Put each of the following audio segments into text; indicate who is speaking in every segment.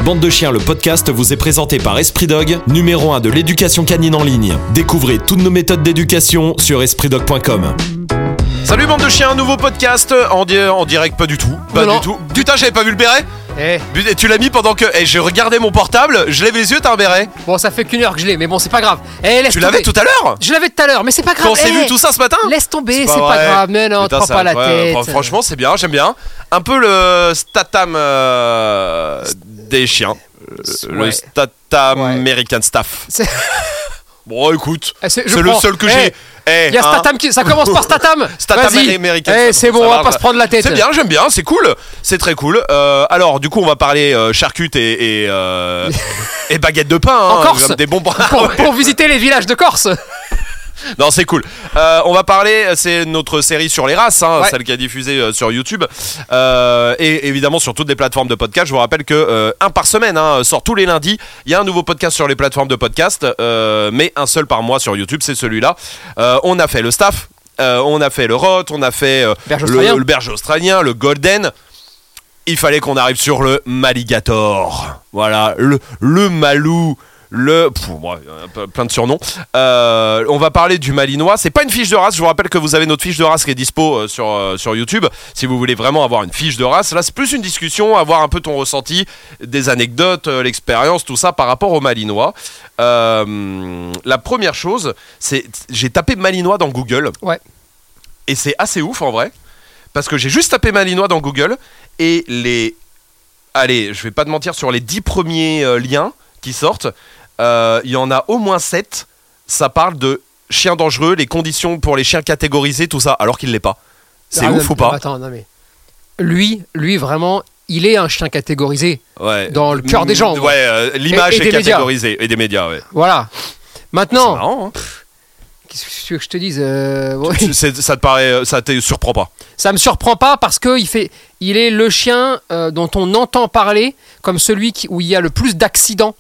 Speaker 1: Bande de chiens, le podcast vous est présenté par Esprit Dog, numéro 1 de l'éducation canine en ligne. Découvrez toutes nos méthodes d'éducation sur espritdog.com.
Speaker 2: Salut bande de chiens, nouveau podcast en direct, pas du tout. Pas
Speaker 3: Non.
Speaker 2: du tout. Putain, j'avais pas vu le béret. Et tu l'as mis pendant que je regardais mon portable, je lève les yeux, t'as un béret.
Speaker 3: Bon, ça fait qu'une heure que je l'ai, mais bon, c'est pas grave.
Speaker 2: Tu l'avais tout à l'heure?
Speaker 3: Je l'avais tout à l'heure, mais c'est pas grave.
Speaker 2: Quand on s'est vu tout ça ce matin?
Speaker 3: Laisse tomber,
Speaker 2: C'est
Speaker 3: c'est
Speaker 2: pas
Speaker 3: pas
Speaker 2: vrai.
Speaker 3: grave. Mais non, te prends pas la tête.
Speaker 2: Franchement, c'est bien, j'aime bien. Un peu le Statham des chiens. Le
Speaker 3: Ouais.
Speaker 2: Statham
Speaker 3: Ouais.
Speaker 2: American Staff.
Speaker 3: C'est-
Speaker 2: Bon, écoute,
Speaker 3: je
Speaker 2: c'est le
Speaker 3: prends.
Speaker 2: seul que j'ai.
Speaker 3: Il y a Statham ça commence par Statham.
Speaker 2: Statham
Speaker 3: Vas-y.
Speaker 2: American
Speaker 3: C'est
Speaker 2: Staff,
Speaker 3: bon,
Speaker 2: ça
Speaker 3: on va
Speaker 2: marche.
Speaker 3: pas se prendre la tête.
Speaker 2: C'est bien, j'aime bien, c'est cool, c'est très cool. Alors, du coup, on va parler charcutes et baguettes de pain.
Speaker 3: En Corse.
Speaker 2: Comme des bons.
Speaker 3: Pour visiter les villages de Corse.
Speaker 2: Non, c'est cool. On va parler, c'est notre série sur les races,
Speaker 3: Ouais.
Speaker 2: celle qui est diffusée sur YouTube et évidemment sur toutes les plateformes de podcast. Je vous rappelle que un par semaine sort tous les lundis. Il y a un nouveau podcast sur les plateformes de podcast, mais un seul par mois sur YouTube, c'est celui-là. On a fait le staff, on a fait le rot, on a fait
Speaker 3: Berger australien.
Speaker 2: le berger australien, le golden. Il fallait qu'on arrive sur le Maligator. Voilà, le Malou. Plein de surnoms. On va parler du Malinois. C'est pas une fiche de race. Je vous rappelle que vous avez notre fiche de race qui est dispo sur YouTube. Si vous voulez vraiment avoir une fiche de race, là c'est plus une discussion, avoir un peu ton ressenti, des anecdotes, l'expérience, tout ça par rapport au Malinois. La première chose, c'est j'ai tapé Malinois dans Google.
Speaker 3: Ouais.
Speaker 2: Et c'est assez ouf en vrai, parce que j'ai juste tapé Malinois dans Google et allez, je vais pas te mentir, sur les 10 premiers liens qui sortent, il y en a au moins 7, ça parle de chiens dangereux, les conditions pour les chiens catégorisés, tout ça, alors qu'il l'est pas. C'est ouf ou pas?
Speaker 3: Attends, non mais lui vraiment, il est un chien catégorisé.
Speaker 2: Ouais.
Speaker 3: Dans le cœur des gens.
Speaker 2: Ouais, l'image
Speaker 3: Et
Speaker 2: est
Speaker 3: des médias.
Speaker 2: catégorisée. Et des médias, ouais.
Speaker 3: Voilà.
Speaker 2: C'est
Speaker 3: Maintenant,
Speaker 2: marrant, hein.
Speaker 3: qu'est-ce que tu veux que je te dise ouais.
Speaker 2: Ça te paraît, ça te surprend pas?
Speaker 3: Ça me surprend pas parce que il est le chien dont on entend parler comme celui où il y a le plus d'accidents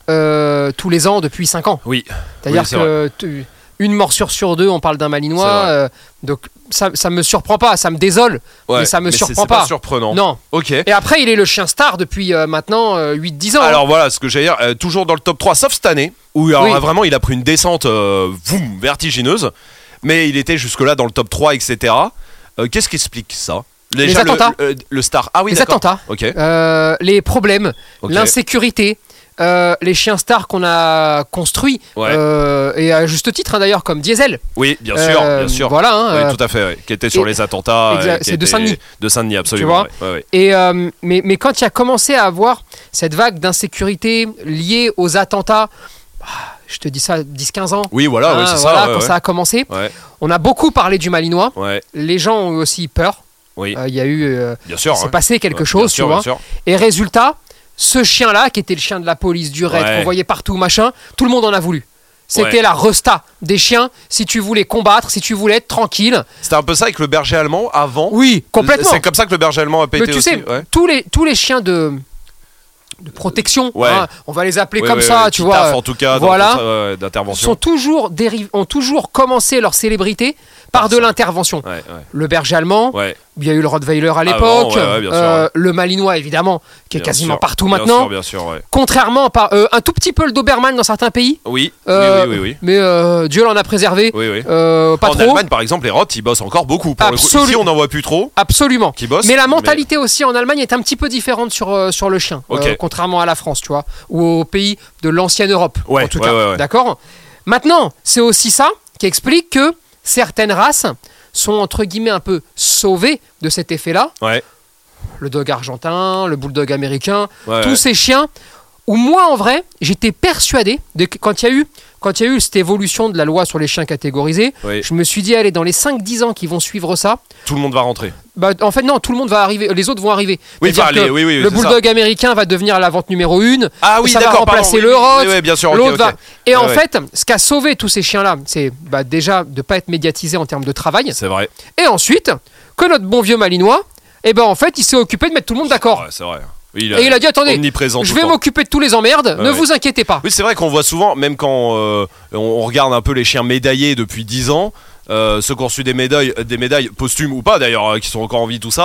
Speaker 3: tous les ans depuis 5 ans.
Speaker 2: Oui.
Speaker 3: C'est-à-dire
Speaker 2: Oui, c'est vrai.
Speaker 3: que une morsure sur 2, on parle d'un
Speaker 2: C'est
Speaker 3: Malinois.
Speaker 2: vrai.
Speaker 3: Donc ça me surprend pas, ça me désole,
Speaker 2: Ouais,
Speaker 3: mais ça me surprend
Speaker 2: c'est
Speaker 3: pas.
Speaker 2: pas surprenant.
Speaker 3: Non.
Speaker 2: Ok.
Speaker 3: Et après, il est le chien star depuis maintenant 8-10 ans.
Speaker 2: Alors voilà, ce que j'allais dire, toujours dans le top 3, sauf cette année, où alors,
Speaker 3: Oui.
Speaker 2: vraiment il a pris une descente vertigineuse, mais il était jusque-là dans le top 3, etc. Qu'est-ce qui explique ça?
Speaker 3: Les attentats.
Speaker 2: Le star. Ah oui,
Speaker 3: Les
Speaker 2: d'accord.
Speaker 3: attentats,
Speaker 2: Ok.
Speaker 3: les problèmes,
Speaker 2: Ok.
Speaker 3: l'insécurité. Les chiens stars qu'on a construits,
Speaker 2: Ouais.
Speaker 3: et à juste titre d'ailleurs, comme Diesel.
Speaker 2: Oui, bien sûr, bien sûr.
Speaker 3: Voilà. Hein,
Speaker 2: Oui, tout à fait, ouais. Qui était sur
Speaker 3: et-
Speaker 2: les attentats.
Speaker 3: exact,
Speaker 2: qui
Speaker 3: c'est de
Speaker 2: était-
Speaker 3: Saint-Denis.
Speaker 2: De Saint-Denis, absolument.
Speaker 3: Tu vois
Speaker 2: ouais, ouais.
Speaker 3: Et mais quand il a commencé à avoir cette vague d'insécurité liée aux attentats, je te dis ça, 10-15 ans.
Speaker 2: Oui, voilà, ouais, c'est ça.
Speaker 3: Voilà,
Speaker 2: ouais,
Speaker 3: quand
Speaker 2: ouais.
Speaker 3: ça a commencé.
Speaker 2: Ouais,
Speaker 3: On a beaucoup parlé du Malinois.
Speaker 2: ouais,
Speaker 3: Les gens ont eu aussi peur.
Speaker 2: oui,
Speaker 3: Il y a eu,
Speaker 2: bien sûr.
Speaker 3: s'est
Speaker 2: ouais.
Speaker 3: passé quelque
Speaker 2: Ouais,
Speaker 3: chose,
Speaker 2: bien sûr,
Speaker 3: tu vois.
Speaker 2: bien sûr.
Speaker 3: Et résultat, ce chien-là, qui était le chien de la police, du raid,
Speaker 2: Ouais.
Speaker 3: qu'on voyait partout, machin, tout le monde en a voulu. C'était
Speaker 2: Ouais.
Speaker 3: la resta des chiens. Si tu voulais combattre, si tu voulais être tranquille.
Speaker 2: C'était un peu ça avec le berger allemand avant.
Speaker 3: Oui, complètement.
Speaker 2: C'est comme ça que le berger allemand a pété
Speaker 3: Mais tu
Speaker 2: aussi.
Speaker 3: sais,
Speaker 2: ouais.
Speaker 3: tous les chiens de protection,
Speaker 2: Ouais.
Speaker 3: hein, on va les appeler
Speaker 2: Ouais,
Speaker 3: comme
Speaker 2: ouais,
Speaker 3: ça,
Speaker 2: ouais,
Speaker 3: tu
Speaker 2: qui
Speaker 3: vois.
Speaker 2: taffent, en tout cas,
Speaker 3: voilà.
Speaker 2: d'intervention.
Speaker 3: Ont toujours commencé leur célébrité par de l'intervention.
Speaker 2: Ouais, ouais.
Speaker 3: Le berger allemand,
Speaker 2: Ouais.
Speaker 3: il y a eu le Rottweiler à
Speaker 2: Avant,
Speaker 3: l'époque,
Speaker 2: ouais, bien sûr, ouais.
Speaker 3: le Malinois évidemment, qui est
Speaker 2: Bien
Speaker 3: quasiment
Speaker 2: sûr,
Speaker 3: partout
Speaker 2: bien
Speaker 3: maintenant.
Speaker 2: sûr, bien sûr, ouais.
Speaker 3: Contrairement un tout petit peu le Doberman dans certains pays.
Speaker 2: Oui, oui.
Speaker 3: Mais Dieu l'en a préservé.
Speaker 2: Oui, oui.
Speaker 3: Pas
Speaker 2: En
Speaker 3: trop.
Speaker 2: Allemagne, par exemple, les rots, ils bossent encore beaucoup. Pour le coup.
Speaker 3: Absolument.
Speaker 2: Ici, on n'en voit plus trop
Speaker 3: Absolument.
Speaker 2: qui bossent.
Speaker 3: Mais la mentalité aussi en Allemagne est un petit peu différente sur le chien,
Speaker 2: Ok.
Speaker 3: contrairement à la France, tu vois, ou aux pays de l'ancienne Europe,
Speaker 2: Ouais,
Speaker 3: en tout
Speaker 2: ouais,
Speaker 3: cas.
Speaker 2: ouais, ouais.
Speaker 3: D'accord. Maintenant, c'est aussi ça qui explique que certaines races sont entre guillemets un peu sauvées de cet effet-là.
Speaker 2: Ouais,
Speaker 3: Le dog argentin, le bulldog américain,
Speaker 2: ouais.
Speaker 3: tous ces chiens. Où moi, en vrai, j'étais persuadé quand il y a eu cette évolution de la loi sur les chiens catégorisés,
Speaker 2: Oui.
Speaker 3: je me suis dit, allez, dans les 5-10 ans qui vont suivre ça,
Speaker 2: Tout le monde va rentrer.
Speaker 3: bah, en fait, non, tout le monde va arriver, les autres vont arriver.
Speaker 2: Oui,
Speaker 3: C'est-à-dire
Speaker 2: enfin,
Speaker 3: que
Speaker 2: oui,
Speaker 3: le
Speaker 2: c'est
Speaker 3: bulldog américain va devenir la vente numéro 1.
Speaker 2: Ah oui,
Speaker 3: ça va
Speaker 2: d'accord,
Speaker 3: remplacer
Speaker 2: pardon,
Speaker 3: le
Speaker 2: oui,
Speaker 3: rot.
Speaker 2: oui, oui, bien sûr, ok,
Speaker 3: L'autre
Speaker 2: ok.
Speaker 3: va. Et en
Speaker 2: Ouais,
Speaker 3: fait, ce qui a sauvé tous ces chiens-là, c'est déjà de ne pas être médiatisé en termes de travail.
Speaker 2: C'est vrai.
Speaker 3: Et ensuite, que notre bon vieux Malinois, en fait, il s'est occupé de mettre tout le monde d'accord.
Speaker 2: Ouais, c'est vrai. Oui,
Speaker 3: Et il a dit, attendez,
Speaker 2: omniprésent
Speaker 3: je
Speaker 2: tout
Speaker 3: vais
Speaker 2: le temps.
Speaker 3: m'occuper de tous les emmerdes, ne
Speaker 2: Ouais.
Speaker 3: vous inquiétez pas.
Speaker 2: Oui, c'est vrai qu'on voit souvent, même quand on regarde un peu les chiens médaillés depuis 10 ans, ceux qui ont reçu des médailles posthumes ou pas d'ailleurs, qui sont encore en vie, tout ça.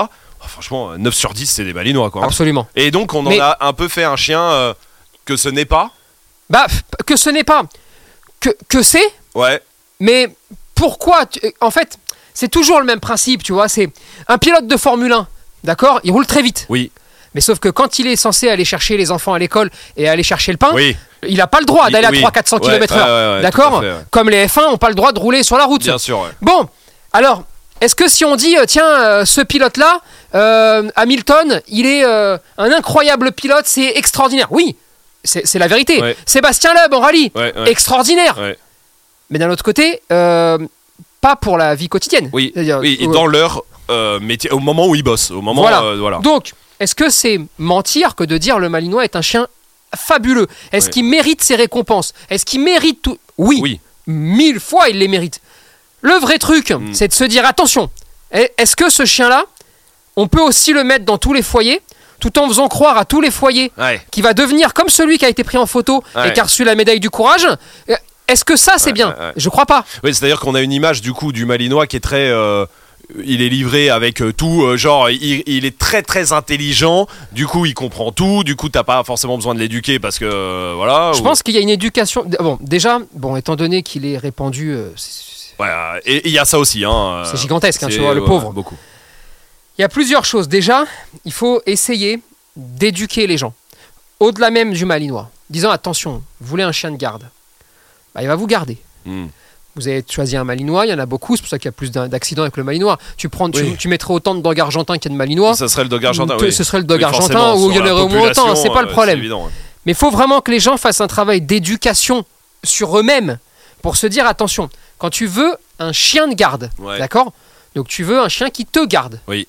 Speaker 2: franchement, 9 sur 10, c'est des Malinois, quoi. Hein.
Speaker 3: Absolument.
Speaker 2: Et donc, on en a un peu fait un chien que ce n'est pas.
Speaker 3: Bah, que ce n'est pas. Que c'est.
Speaker 2: Ouais.
Speaker 3: Mais pourquoi en fait, c'est toujours le même principe, tu vois. C'est un pilote de Formule 1, d'accord. Il roule très vite.
Speaker 2: Oui.
Speaker 3: Mais sauf que quand il est censé aller chercher les enfants à l'école et aller chercher le pain,
Speaker 2: Oui.
Speaker 3: il n'a pas le droit d'aller à 300-400 km/h. D'accord.
Speaker 2: Ouais.
Speaker 3: Comme les F1 n'ont pas le droit de rouler sur la route.
Speaker 2: Bien sûr, ouais.
Speaker 3: Bon, alors, est-ce que si on dit, tiens, ce pilote-là, Hamilton, il est un incroyable pilote, c'est extraordinaire. Oui, c'est la vérité.
Speaker 2: Ouais.
Speaker 3: Sébastien Loeb en rallye, extraordinaire.
Speaker 2: Ouais.
Speaker 3: Mais d'un autre côté, pas pour la vie quotidienne.
Speaker 2: Oui, et dans leur métier, au moment où ils bossent. Au moment, voilà.
Speaker 3: Donc, est-ce que c'est mentir que de dire le Malinois est un chien fabuleux? Est-ce qu'il mérite ses récompenses? Est-ce qu'il mérite tout? Oui. 1000 fois il les mérite. Le vrai truc, c'est de se dire attention, est-ce que ce chien-là, on peut aussi le mettre dans tous les foyers, tout en faisant croire à tous les foyers qu'il va devenir comme celui qui a été pris en photo et qui a reçu la médaille du courage? Est-ce que ça, c'est bien? Je crois pas.
Speaker 2: Oui, c'est-à-dire qu'on a une image du coup du Malinois qui est très... il est livré avec tout, genre il est très très intelligent, du coup il comprend tout, du coup t'as pas forcément besoin de l'éduquer parce que voilà.
Speaker 3: Je pense qu'il y a une éducation. Bon, déjà, étant donné qu'il est répandu,
Speaker 2: et il y a ça aussi. Hein,
Speaker 3: c'est gigantesque, tu vois, le pauvre.
Speaker 2: Beaucoup.
Speaker 3: Il y a plusieurs choses. Déjà, il faut essayer d'éduquer les gens, au-delà même du Malinois, disant attention, vous voulez un chien de garde, il va vous garder. Vous avez choisi un Malinois, il y en a beaucoup, c'est pour ça qu'il y a plus d'accidents avec le Malinois. Tu mettrais autant de dogs argentins qu'il y a de Malinois.
Speaker 2: Ça serait le dog argentin,
Speaker 3: Ce serait le dog argentin, ou il y en aurait au moins autant, c'est pas le problème.
Speaker 2: Évident,
Speaker 3: Mais il faut vraiment que les gens fassent un travail d'éducation sur eux-mêmes, pour se dire attention, quand tu veux un chien de garde, d'accord? Donc tu veux un chien qui te garde.
Speaker 2: Oui.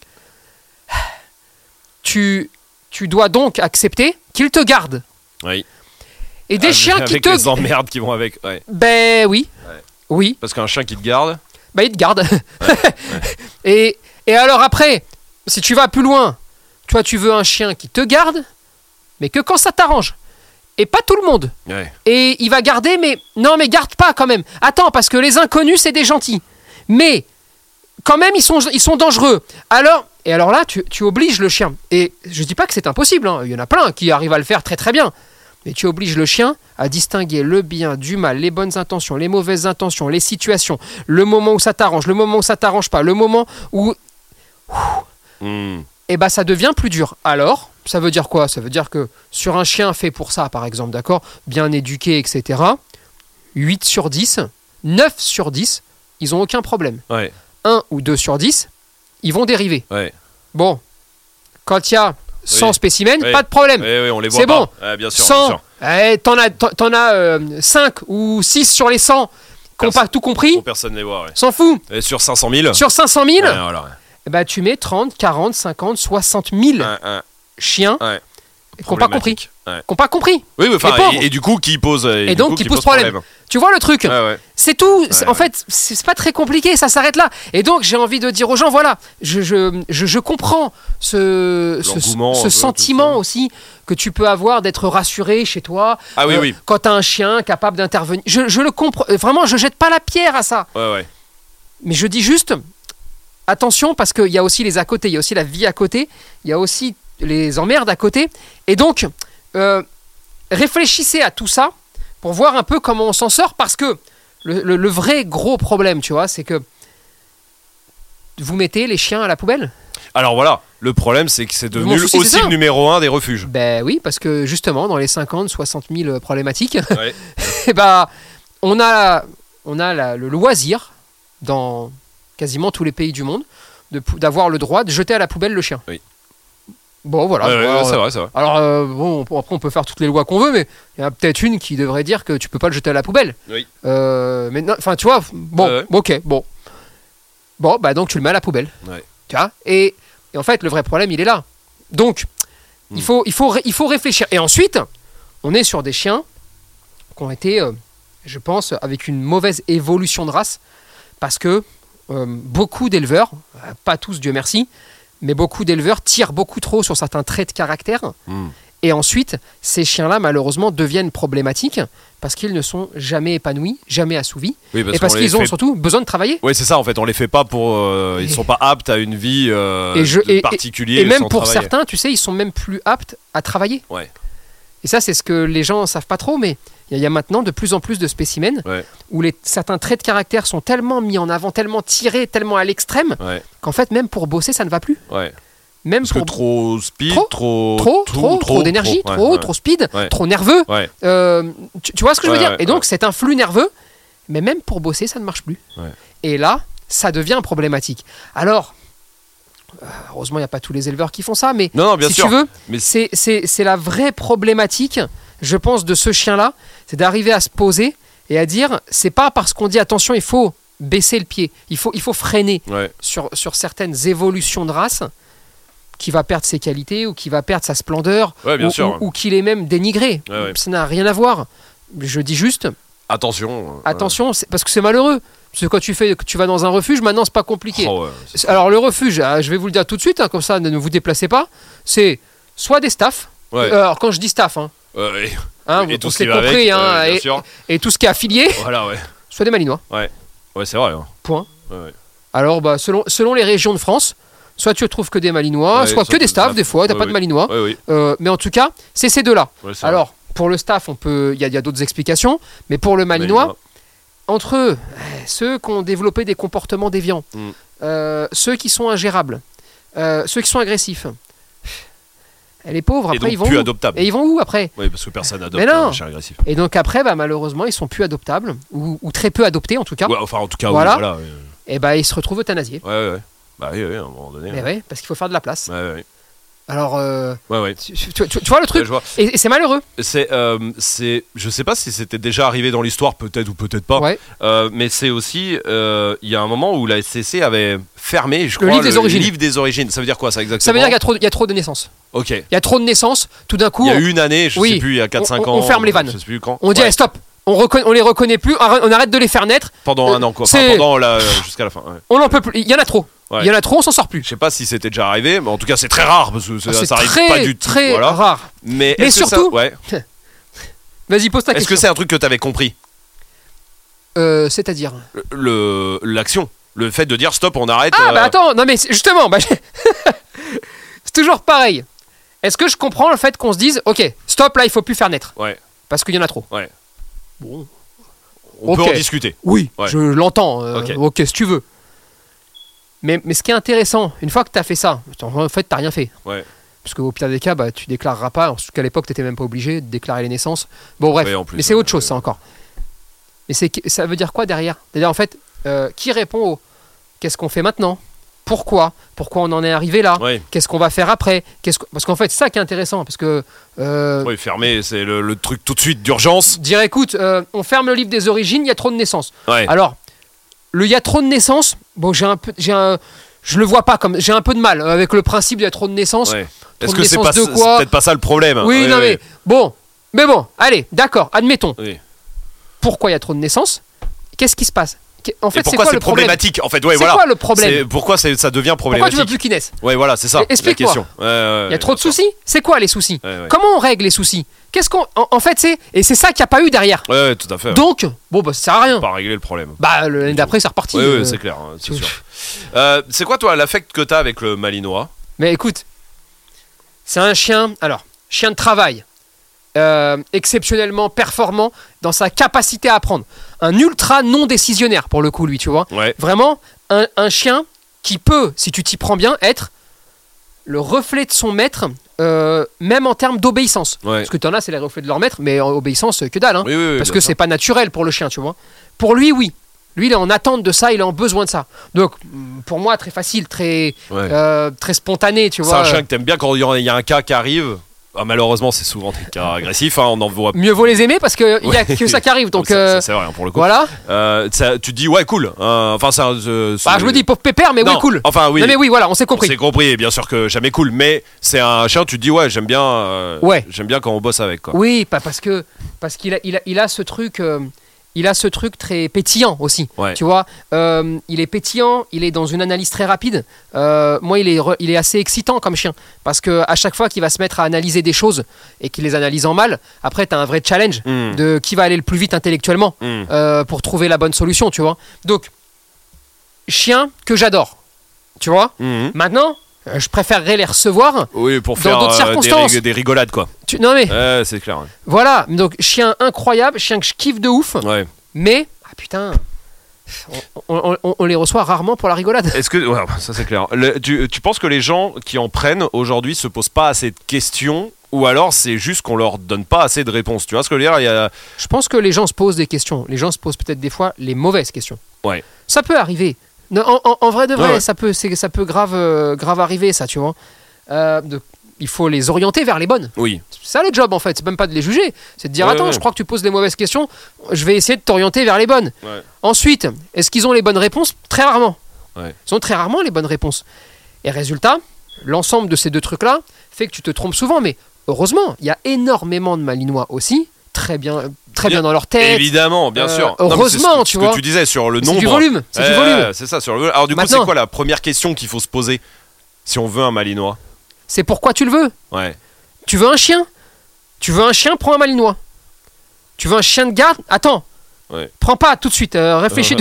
Speaker 3: Tu dois donc accepter qu'il te garde.
Speaker 2: Oui.
Speaker 3: Et des chiens qui te...
Speaker 2: Avec les emmerdes qui vont avec. Ouais.
Speaker 3: Ben oui.
Speaker 2: Ouais.
Speaker 3: Oui.
Speaker 2: Parce qu'un chien qui te garde...
Speaker 3: Il te garde. Et alors après, si tu vas plus loin, tu veux un chien qui te garde, mais que quand ça t'arrange. Et pas tout le monde.
Speaker 2: Ouais.
Speaker 3: Et il va garder, mais non, mais garde pas quand même. Attends, parce que les inconnus, c'est des gentils. Mais quand même, ils sont dangereux. Alors là, tu obliges le chien. Et je dis pas que c'est impossible. Il y en a plein qui arrivent à le faire très très bien. Mais tu obliges le chien à distinguer le bien du mal, les bonnes intentions, les mauvaises intentions, les situations, le moment où ça t'arrange, le moment où ça t'arrange pas, le moment où... Et ça devient plus dur. Alors, ça veut dire quoi? Ça veut dire que sur un chien fait pour ça, par exemple, d'accord, bien éduqué, etc., 8 sur 10, 9 sur 10, ils n'ont aucun problème. 1 ou 2 sur 10, ils vont dériver. Bon, quand il y a 100 spécimens, pas de problème.
Speaker 2: Oui, on les voit
Speaker 3: c'est
Speaker 2: pas.
Speaker 3: Bon.
Speaker 2: Bien sûr,
Speaker 3: 100,
Speaker 2: bien sûr.
Speaker 3: t'en as 5 ou 6 sur les 100 qui n'ont pas tout compris.
Speaker 2: Personne ne les voit.
Speaker 3: S'en fout.
Speaker 2: Et sur 500 000
Speaker 3: Sur 500 000,
Speaker 2: voilà.
Speaker 3: tu mets 30, 40, 50, 60 000 chiens qui n'ont pas compris. Qui n'ont pas compris.
Speaker 2: Oui, et du coup, qui posent
Speaker 3: problème. Tu vois le truc, c'est tout. En fait, c'est pas très compliqué, ça s'arrête là. Et donc, j'ai envie de dire aux gens, voilà, je comprends ce sentiment aussi que tu peux avoir d'être rassuré chez toi quand tu as un chien capable d'intervenir. Je le comprends. Vraiment, je jette pas la pierre à ça. Mais je dis juste, attention, parce qu'il y a aussi les à côté, il y a aussi la vie à côté, il y a aussi les emmerdes à côté. Et donc, réfléchissez à tout ça pour voir un peu comment on s'en sort, parce que le vrai gros problème, tu vois, c'est que vous mettez les chiens à la poubelle. Alors
Speaker 2: voilà, le problème c'est que c'est devenu aussi le numéro 1 des refuges.
Speaker 3: Ben oui, parce que justement, dans les 50, 60 000 problématiques, on a le loisir, dans quasiment tous les pays du monde, d'avoir le droit de jeter à la poubelle le chien. Oui. Bon, voilà.
Speaker 2: C'est vrai.
Speaker 3: Alors, après, on peut faire toutes les lois qu'on veut, mais il y en a peut-être une qui devrait dire que tu peux pas le jeter à la poubelle. Oui. Mais enfin, tu vois, ok, bon. Bon, donc tu le mets à la poubelle. Tu vois, et en fait, le vrai problème, il est là. Donc, il faut réfléchir. Et ensuite, on est sur des chiens qui ont été, je pense, avec une mauvaise évolution de race, parce que beaucoup d'éleveurs, pas tous, Dieu merci, mais beaucoup d'éleveurs tirent beaucoup trop sur certains traits de caractère Et ensuite, ces chiens-là, malheureusement, deviennent problématiques parce qu'ils ne sont jamais épanouis, jamais assouvis, et parce qu'ils ont surtout besoin de travailler.
Speaker 2: Oui, c'est ça, en fait, on les fait pas pour... ils sont pas aptes à une vie particulière.
Speaker 3: Et même pour certains, tu sais, ils sont même plus aptes à travailler.
Speaker 2: Ouais.
Speaker 3: Et ça, c'est ce que les gens savent pas trop, mais il y a maintenant de plus en plus de spécimens où certains traits de caractère sont tellement mis en avant, tellement tirés, tellement à l'extrême, qu'en fait, même pour bosser, ça ne va plus.
Speaker 2: Ouais.
Speaker 3: Même
Speaker 2: parce que trop speed,
Speaker 3: trop d'énergie, trop speed, trop nerveux.
Speaker 2: Ouais.
Speaker 3: Tu vois ce que je veux dire? Et donc, c'est un flux nerveux, mais même pour bosser, ça ne marche plus.
Speaker 2: Ouais.
Speaker 3: Et là, ça devient problématique. Alors, heureusement, il n'y a pas tous les éleveurs qui font ça, mais
Speaker 2: bien
Speaker 3: si
Speaker 2: sûr.
Speaker 3: tu veux,
Speaker 2: mais
Speaker 3: c'est la vraie problématique, je pense, de ce chien-là, c'est d'arriver à se poser et à dire, c'est pas parce qu'on dit attention, il faut baisser le pied, il faut freiner sur certaines évolutions de race, qui va perdre ses qualités ou qui va perdre sa splendeur ou qu'il est même dénigré. Ça n'a rien à voir. Je dis juste
Speaker 2: attention,
Speaker 3: parce que c'est malheureux. Parce que quand tu vas dans un refuge, maintenant c'est pas compliqué. Alors le refuge, je vais vous le dire tout de suite, comme ça ne vous déplacez pas, c'est soit des staffs. Alors quand je dis staff,
Speaker 2: et tout ce qui va compris, avec,
Speaker 3: et tout ce qui est affilié, soit des Malinois.
Speaker 2: Ouais, c'est vrai.
Speaker 3: Point. Alors selon les régions de France, soit tu trouves que des Malinois, soit que des staffs, des fois, t'as pas de Malinois. Mais en tout cas, c'est ces deux-là. Alors, pour le staff, il y a d'autres explications, mais pour le Malinois, entre eux, ceux qui ont développé des comportements déviants, ceux qui sont ingérables, ceux qui sont agressifs, les pauvres, après, ils vont
Speaker 2: plus
Speaker 3: où
Speaker 2: adoptables.
Speaker 3: Et ils vont où après?
Speaker 2: Oui, parce que personne n'adopte un chien agressif.
Speaker 3: Et donc après, malheureusement, ils sont plus adoptables, ou très peu adoptés en tout cas.
Speaker 2: En tout cas,
Speaker 3: voilà. Et ils se retrouvent euthanasiés.
Speaker 2: Bah oui, à un moment donné.
Speaker 3: Mais parce qu'il faut faire de la place. Alors, tu vois le truc, et c'est malheureux.
Speaker 2: Je sais pas si c'était déjà arrivé dans l'histoire, peut-être ou peut-être pas. Mais c'est aussi, il y a un moment où la SCC avait fermé, je crois, le livre des origines. Ça veut dire quoi ça exactement?
Speaker 3: Ça veut dire qu'il y a trop de naissances.
Speaker 2: Ok.
Speaker 3: Il y a trop de naissances. Tout d'un coup.
Speaker 2: Il y a une année, je sais plus, il y a 4-5 ans.
Speaker 3: On ferme les vannes.
Speaker 2: Je sais plus quand.
Speaker 3: On dit stop. On les reconnaît plus. On arrête de les faire naître.
Speaker 2: Pendant un an, quoi. Jusqu'à la fin.
Speaker 3: On n'en peut plus. Il y en a trop. Il y en a trop, on s'en sort plus.
Speaker 2: Je sais pas si c'était déjà arrivé, mais en tout cas c'est très rare parce que ça arrive pas du tout.
Speaker 3: Très rare.
Speaker 2: Mais
Speaker 3: surtout, vas-y, pose ta question.
Speaker 2: Est-ce que c'est un truc que t'avais compris?
Speaker 3: C'est-à-dire
Speaker 2: l'action, le fait de dire stop, on arrête.
Speaker 3: Attends, non mais justement, c'est toujours pareil. Est-ce que je comprends le fait qu'on se dise, ok, stop, là il faut plus faire naître? Parce qu'il y en a trop. Bon.
Speaker 2: On peut en discuter.
Speaker 3: Oui, je l'entends. Ok, si tu veux. Mais ce qui est intéressant, une fois que tu as fait ça, en fait, tu n'as rien fait. Parce qu'au pire des cas, tu déclareras pas. En tout cas, à l'époque, tu n'étais même pas obligé de déclarer les naissances. Bon, bref. Mais c'est autre chose, ça encore. Mais ça veut dire quoi derrière? C'est-à-dire, en fait, qui répond au qu'est-ce qu'on fait maintenant? Pourquoi on en est arrivé là? Qu'est-ce qu'on va faire après? Parce qu'en fait, c'est ça qui est intéressant. Parce que.
Speaker 2: Fermer, c'est le truc tout de suite d'urgence.
Speaker 3: Dire, écoute, on ferme le livre des origines, il y a trop de naissances. Alors. Il y a trop de naissances, je le vois pas comme. J'ai un peu de mal avec le principe il y a trop de naissances.
Speaker 2: Est-ce que c'est peut-être pas ça le problème?
Speaker 3: Oui, mais bon, allez, d'accord, admettons. Pourquoi il y a trop de naissances? Qu'est-ce qui se passe? En fait,
Speaker 2: pourquoi c'est problématique? En fait,
Speaker 3: c'est quoi le problème?
Speaker 2: Pourquoi ça devient problématique?
Speaker 3: Pourquoi tu veux plus qu'ils naissent?
Speaker 2: Voilà, c'est ça.
Speaker 3: Explique-moi.
Speaker 2: La question.
Speaker 3: Il y a trop de soucis. C'est quoi les soucis? Comment on règle les soucis? En fait, c'est ça qu'il n'y a pas eu derrière.
Speaker 2: Tout à fait.
Speaker 3: Donc, ça sert à rien.
Speaker 2: Pas régler le problème.
Speaker 3: L'année d'après, c'est reparti.
Speaker 2: Oui, c'est clair, c'est sûr. C'est quoi, toi, l'affect que t'as avec le Malinois?
Speaker 3: Mais écoute, c'est un chien. Alors, chien de travail. Exceptionnellement performant dans sa capacité à apprendre. Un ultra non décisionnaire, pour le coup, lui, tu vois. Vraiment, un chien qui peut, si tu t'y prends bien, être le reflet de son maître. Même en termes d'obéissance. Parce que t'en as, c'est les reflets de leur maître, mais en obéissance, que dalle. Parce que c'est pas naturel pour le chien, tu vois. Pour lui, oui. Lui, il est en attente de ça, il a besoin de ça. Donc, pour moi, très facile, très spontané, tu vois.
Speaker 2: C'est un chien que t'aimes bien quand il y a un cas qui arrive. Malheureusement, c'est souvent des cas agressifs. On en voit.
Speaker 3: Mieux vaut les aimer parce qu'il n'y a que ça qui arrive. Donc,
Speaker 2: c'est vrai, pour le coup.
Speaker 3: Voilà.
Speaker 2: Tu te dis, cool. Enfin,
Speaker 3: je me dis, pauvre pépère, mais cool.
Speaker 2: Enfin, oui.
Speaker 3: Non, mais oui, voilà, on s'est compris.
Speaker 2: On s'est compris, bien sûr que jamais cool. Mais c'est un chien, tu te dis, j'aime bien. J'aime bien quand on bosse avec, quoi.
Speaker 3: Oui, parce qu'il a ce truc. il a ce truc très pétillant aussi. Tu vois, il est pétillant, il est dans une analyse très rapide. Moi, il est assez excitant comme chien parce que à chaque fois qu'il va se mettre à analyser des choses et qu'il les analyse en mal, après, t'as un vrai challenge de qui va aller le plus vite intellectuellement pour trouver la bonne solution. Tu vois. Donc, chien que j'adore. Tu vois. Maintenant. Je préférerais les recevoir
Speaker 2: pour
Speaker 3: dans
Speaker 2: faire
Speaker 3: d'autres circonstances.
Speaker 2: Des rigolades quoi.
Speaker 3: Non mais
Speaker 2: c'est clair.
Speaker 3: Voilà, donc chien incroyable, chien que je kiffe de ouf. Mais putain, on les reçoit rarement pour la rigolade.
Speaker 2: Est-ce que ça c'est clair. Tu penses que les gens qui en prennent aujourd'hui se posent pas assez de questions ou alors c'est juste qu'on leur donne pas assez de réponses? Tu vois ce que je veux dire?
Speaker 3: Je pense que les gens se posent des questions. Les gens se posent peut-être des fois les mauvaises questions. Ça peut arriver. Non, en vrai de vrai, ça peut grave arriver, ça, tu vois. Il faut les orienter vers les bonnes. C'est ça le job, en fait. C'est même pas de les juger. C'est de dire, attends, je crois que tu poses des mauvaises questions. Je vais essayer de t'orienter vers les bonnes. Ensuite, est-ce qu'ils ont les bonnes réponses? Très rarement. Ils ont très rarement les bonnes réponses. Et résultat, l'ensemble de ces deux trucs-là fait que tu te trompes souvent. Mais heureusement, il y a énormément de Malinois aussi. Très bien dans leur tête.
Speaker 2: Évidemment, bien sûr.
Speaker 3: Heureusement, tu vois.
Speaker 2: Ce que tu disais sur le nombre.
Speaker 3: C'est du volume.
Speaker 2: C'est ça, sur le volume. Alors, du coup, c'est quoi la première question qu'il faut se poser si on veut un Malinois?
Speaker 3: C'est pourquoi tu le veux. Tu veux un chien? Tu veux un chien? Prends un Malinois. Tu veux un chien de garde? Attends. Prends pas tout de suite. Réfléchis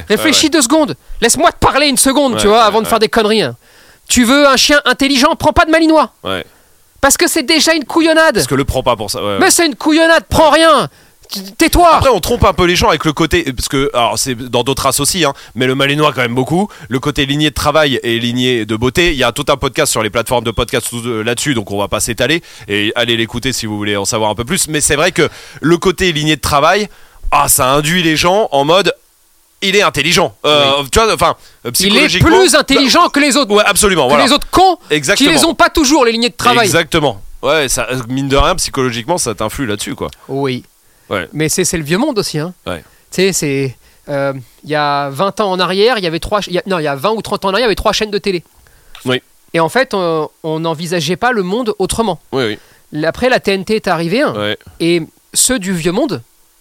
Speaker 3: 2 secondes. Laisse-moi te parler une seconde, tu vois, avant de faire des conneries. Tu veux un chien intelligent? Prends pas de Malinois. Parce que c'est déjà une couillonnade.
Speaker 2: Parce que le prends pas pour ça.
Speaker 3: Mais c'est une couillonnade, prends rien. Tais-toi.
Speaker 2: Après, on trompe un peu les gens avec le côté, parce que, alors c'est dans d'autres races aussi, mais le Malinois quand même beaucoup. Le côté lignée de travail et lignée de beauté. Il y a tout un podcast sur les plateformes de podcast là-dessus, donc on va pas s'étaler et allez l'écouter si vous voulez en savoir un peu plus. Mais c'est vrai que le côté lignée de travail, ça induit les gens en mode. Il est intelligent. Tu vois, enfin, psychologiquement.
Speaker 3: Il est plus intelligent que les autres.
Speaker 2: Ouais, absolument.
Speaker 3: Que les autres cons qui les ont pas toujours, les lignées de travail.
Speaker 2: Exactement. Ouais, ça, mine de rien, psychologiquement, ça t'influe là-dessus, quoi.
Speaker 3: Oui. Mais c'est le vieux monde aussi. Tu sais, c'est. Il y a 20 ans en arrière, il y avait il y a 20 ou 30 ans en arrière, il y avait 3 chaînes de télé. Et en fait, on n'envisageait pas le monde autrement. Après, la TNT est arrivée. Et ceux du vieux monde,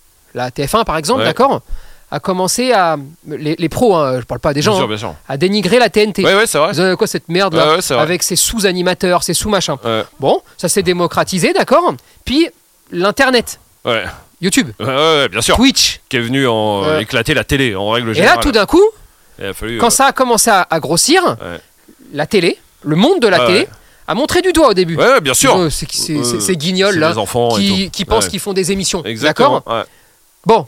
Speaker 3: la TF1 par exemple, d'accord, a commencé à les pros, je parle pas des gens, bien sûr. À dénigrer la TNT.
Speaker 2: C'est vrai.
Speaker 3: Quoi cette merde là, avec ses sous-animateurs, ses sous-machins. Bon, ça s'est démocratisé, d'accord. Puis l'internet. YouTube.
Speaker 2: Bien sûr.
Speaker 3: Twitch.
Speaker 2: Qui est venu éclater la télé en règle générale.
Speaker 3: Et là, tout d'un coup, quand ça a commencé à grossir, la télé, le monde de la télé, a montré du doigt au début.
Speaker 2: Bien sûr.
Speaker 3: Ces guignols là, qui pensent qu'ils font des émissions.
Speaker 2: Exactement.
Speaker 3: D'accord. Bon.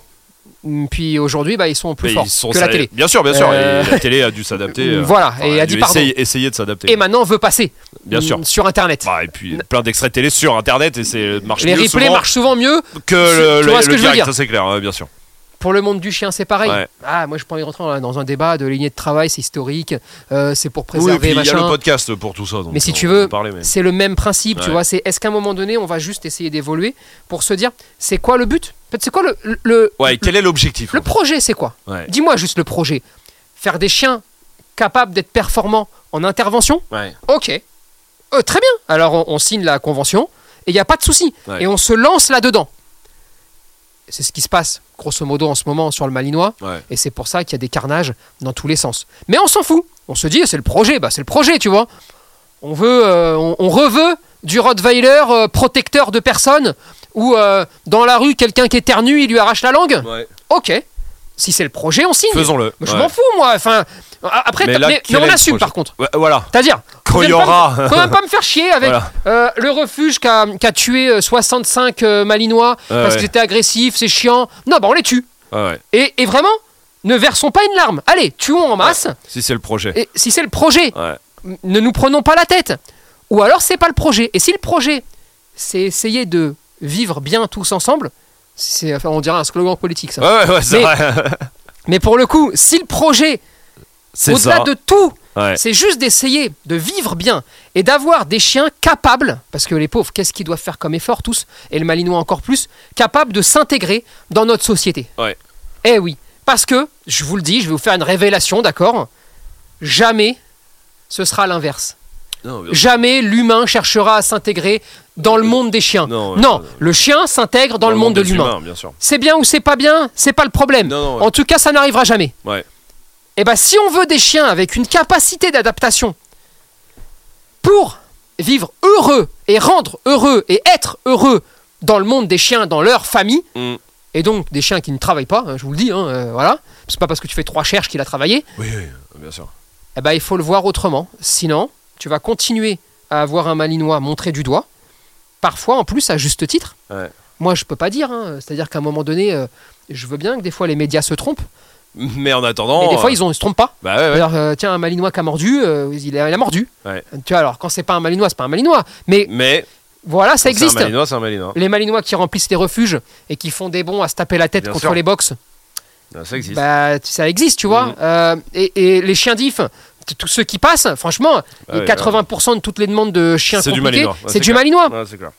Speaker 3: Puis aujourd'hui, ils sont plus forts que la télé.
Speaker 2: Bien sûr. Et la télé a dû s'adapter.
Speaker 3: Et a dit pardon.
Speaker 2: Essayer de s'adapter.
Speaker 3: Et maintenant, on veut passer.
Speaker 2: Bien sûr.
Speaker 3: Sur Internet.
Speaker 2: Et puis plein d'extraits de télé sur Internet et
Speaker 3: les replays marchent souvent mieux
Speaker 2: que
Speaker 3: tu vois ce que je veux dire.
Speaker 2: Ça c'est clair, bien sûr.
Speaker 3: Pour le monde du chien, c'est pareil. Moi, je peux pas y rentrer dans un débat de lignée de travail, c'est historique, c'est pour préserver
Speaker 2: il y a
Speaker 3: machin.
Speaker 2: le podcast pour tout ça. Donc
Speaker 3: mais si tu veux, c'est le même principe, tu vois. Est-ce qu'à un moment donné, on va juste essayer d'évoluer pour se dire, c'est quoi le but? En fait, c'est quoi
Speaker 2: quel est l'objectif?
Speaker 3: Le projet, c'est quoi? Dis-moi juste le projet. Faire des chiens capables d'être performants en intervention? Ok. Très bien. Alors, on signe la convention et il n'y a pas de souci. Et on se lance là-dedans. C'est ce qui se passe, grosso modo, en ce moment sur le Malinois. Et c'est pour ça qu'il y a des carnages dans tous les sens. Mais on s'en fout. On se dit, c'est le projet. C'est le projet, tu vois. On reveut du Rottweiler protecteur de personnes ou dans la rue, quelqu'un qui éternue, il lui arrache la langue. Ok. Si c'est le projet, on signe.
Speaker 2: Faisons-le.
Speaker 3: Je m'en fous, moi. Enfin, après, mais on assume, par contre.
Speaker 2: Voilà.
Speaker 3: C'est-à-dire,
Speaker 2: quand il y aura.
Speaker 3: Faut même pas me faire chier avec le refuge qui a tué 65 Malinois parce qu'ils étaient agressifs, c'est chiant. Non, on les tue. Et vraiment, ne versons pas une larme. Allez, tuons en masse.
Speaker 2: Si c'est le projet.
Speaker 3: Et si c'est le projet, ne nous prenons pas la tête. Ou alors, c'est pas le projet. Et si le projet, c'est essayer de vivre bien tous ensemble. On dirait un slogan politique, ça.
Speaker 2: C'est vrai.
Speaker 3: Mais pour le coup, si le projet, au-delà de tout, c'est juste d'essayer de vivre bien et d'avoir des chiens capables, parce que les pauvres, qu'est-ce qu'ils doivent faire comme effort tous, et le Malinois encore plus, capables de s'intégrer dans notre société. Eh oui, parce que, je vous le dis, je vais vous faire une révélation, d'accord? Jamais ce sera l'inverse. jamais l'humain cherchera à s'intégrer dans le monde des chiens. Non, le chien s'intègre dans le monde de l'humain. C'est bien ou c'est pas bien, c'est pas le problème. En tout cas, ça n'arrivera jamais. Et ben, si on veut des chiens avec une capacité d'adaptation pour vivre heureux et rendre heureux et être heureux dans le monde des chiens, dans leur famille, et donc des chiens qui ne travaillent pas, je vous le dis, voilà. C'est pas parce que tu fais 3 cherches qu'il a travaillé.
Speaker 2: Oui, bien sûr.
Speaker 3: Eh ben, il faut le voir autrement. Sinon, tu vas continuer à avoir un malinois montré du doigt, parfois en plus à juste titre. Moi, je peux pas dire. C'est-à-dire qu'à un moment donné, je veux bien que des fois les médias se trompent.
Speaker 2: Mais en attendant.
Speaker 3: Mais des fois, ils se trompent pas.
Speaker 2: Alors,
Speaker 3: tiens, un malinois qui a mordu, il a mordu. Tu vois, alors quand c'est pas un malinois, c'est pas un malinois. Mais voilà, ça existe.
Speaker 2: C'est un malinois.
Speaker 3: Les malinois qui remplissent les refuges et qui font des bonds à se taper la tête contre les box.
Speaker 2: Ça existe.
Speaker 3: Ça existe, tu vois. Et les chiens diff, tous ceux qui passent, franchement, 80% de toutes les demandes de chiens compliqués, c'est du malinois.
Speaker 2: C'est clair.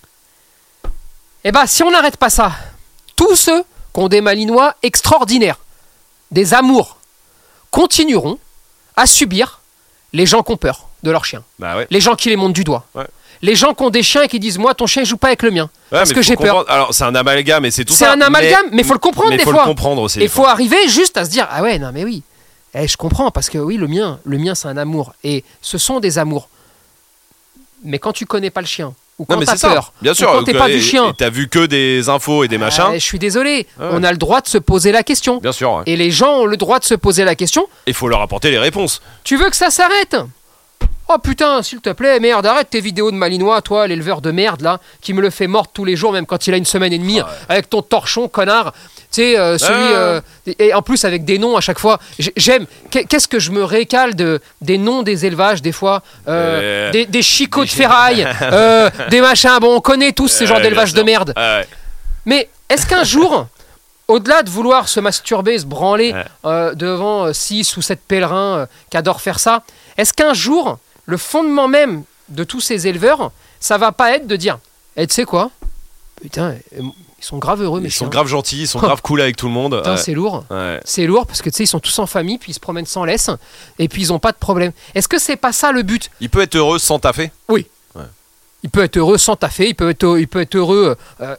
Speaker 3: Et si on n'arrête pas ça, tous ceux qui ont des malinois extraordinaires, des amours, continueront à subir les gens qui ont peur de leurs chiens. Les gens qui les montent du doigt. Les gens qui ont des chiens et qui disent moi ton chien il joue pas avec le mien parce que j'ai peur.
Speaker 2: Alors c'est un amalgame et c'est tout ça.
Speaker 3: C'est un amalgame mais faut le comprendre des fois.
Speaker 2: Il faut le comprendre aussi.
Speaker 3: Et faut arriver juste à se dire ah ouais non mais oui. Je comprends parce que oui le mien c'est un amour et ce sont des amours. Mais quand tu connais pas le chien ou quand t'as peur,
Speaker 2: bien sûr,
Speaker 3: quand t'es pas du chien,
Speaker 2: t'as vu que des infos et des machins.
Speaker 3: Je suis désolé, on a le droit de se poser la question.
Speaker 2: Bien sûr.
Speaker 3: Et les gens ont le droit de se poser la question.
Speaker 2: Il faut leur apporter les réponses.
Speaker 3: Tu veux que ça s'arrête ? Oh putain, s'il te plaît, merde, arrête tes vidéos de malinois, toi, l'éleveur de merde, là, qui me le fait mordre tous les jours, même quand il a 1 semaine et demie, avec ton torchon, connard. Tu sais, et en plus avec des noms à chaque fois. J'aime. Qu'est-ce que je me récale des noms des élevages, des fois. Des chicots de ferraille, des machins. Bon, on connaît tous ces genres d'élevage de merde. Mais est-ce qu'un jour, au-delà de vouloir se masturber, se branler devant 6 ou 7 pèlerins qui adorent faire ça, est-ce qu'un jour, le fondement même de tous ces éleveurs, ça va pas être de dire tu sais quoi ? Putain, ils sont grave heureux, mais
Speaker 2: ils sont grave gentils, ils sont grave cool avec tout le monde.
Speaker 3: Putain, c'est lourd. C'est lourd parce que tu sais, ils sont tous en famille, puis ils se promènent sans laisse, et puis ils ont pas de problème. Est-ce que c'est pas ça le but ?
Speaker 2: Il peut être heureux sans taffer ?
Speaker 3: Oui. Il peut être heureux sans taffer, il peut être heureux.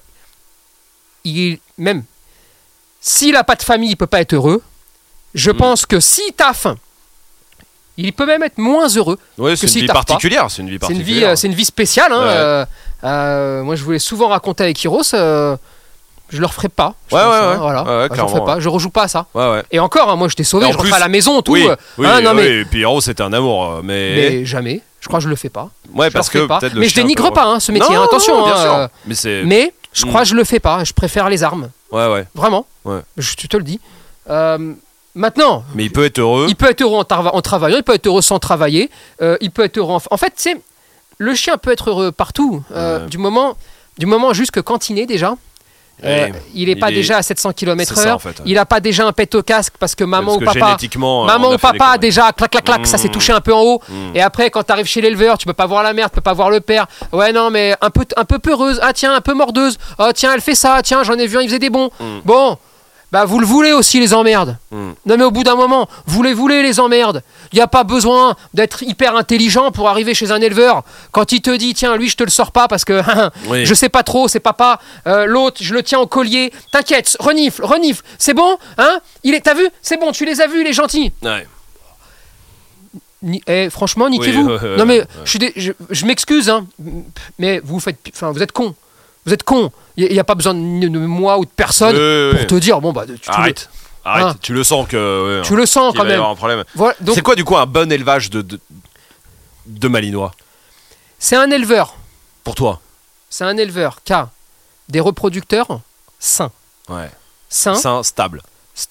Speaker 3: Même s'il a pas de famille, il peut pas être heureux. Je pense que s'il taffe, il peut même être moins heureux.
Speaker 2: Oui, c'est une vie particulière. C'est
Speaker 3: une vie spéciale. Moi, je voulais souvent raconter avec Hiros. Je le referai pas. Voilà. Je le referai pas. Je rejoue pas à ça. Et encore, moi, je t'ai sauvé. Je referai à la maison, tout.
Speaker 2: Et puis Hiros, c'était un amour, mais
Speaker 3: jamais. Je crois que je le fais pas.
Speaker 2: Parce que peut-être
Speaker 3: mais je dénigre pas ce métier.
Speaker 2: Non,
Speaker 3: attention.
Speaker 2: Bien sûr.
Speaker 3: Mais je crois que je le fais pas. Je préfère les armes. Vraiment. Je te le dis. Maintenant,
Speaker 2: mais il peut être heureux.
Speaker 3: Il peut être heureux en travaillant, il peut être heureux sans travailler, il peut être heureux en fait, tu sais, le chien peut être heureux partout, du moment juste que quand il naît déjà, il n'est pas déjà à 700 km/h, en fait, il n'a pas déjà un pet au casque parce que maman ou papa a déjà clac, ça s'est touché un peu en haut, et après quand tu arrives chez l'éleveur, tu peux pas voir la mère, tu peux pas voir le père, ouais non mais un peu peureuse, ah tiens un peu mordeuse, oh tiens elle fait ça, tiens j'en ai vu un, il faisait des bons, bon. Vous le voulez aussi les emmerdes. Non mais au bout d'un moment, vous les voulez les emmerdes. Il n'y a pas besoin d'être hyper intelligent pour arriver chez un éleveur. Quand il te dit tiens lui je te le sors pas parce que je sais pas trop, c'est papa. L'autre je le tiens au collier. T'inquiète, renifle, c'est bon hein. T'as vu, c'est bon, tu les as vus, il est gentil. Franchement niquez-vous. Non mais je m'excuse hein, mais vous êtes cons. Vous êtes con. Il n'y a pas besoin de moi ou de personne pour te dire bon
Speaker 2: arrête. Tu le sens que
Speaker 3: tu le sens quand même.
Speaker 2: Un problème.
Speaker 3: Voilà, donc,
Speaker 2: c'est quoi du coup un bon élevage de malinois ?
Speaker 3: C'est un éleveur.
Speaker 2: Pour toi ?
Speaker 3: C'est un éleveur qui a des reproducteurs sains. Sains,
Speaker 2: stable.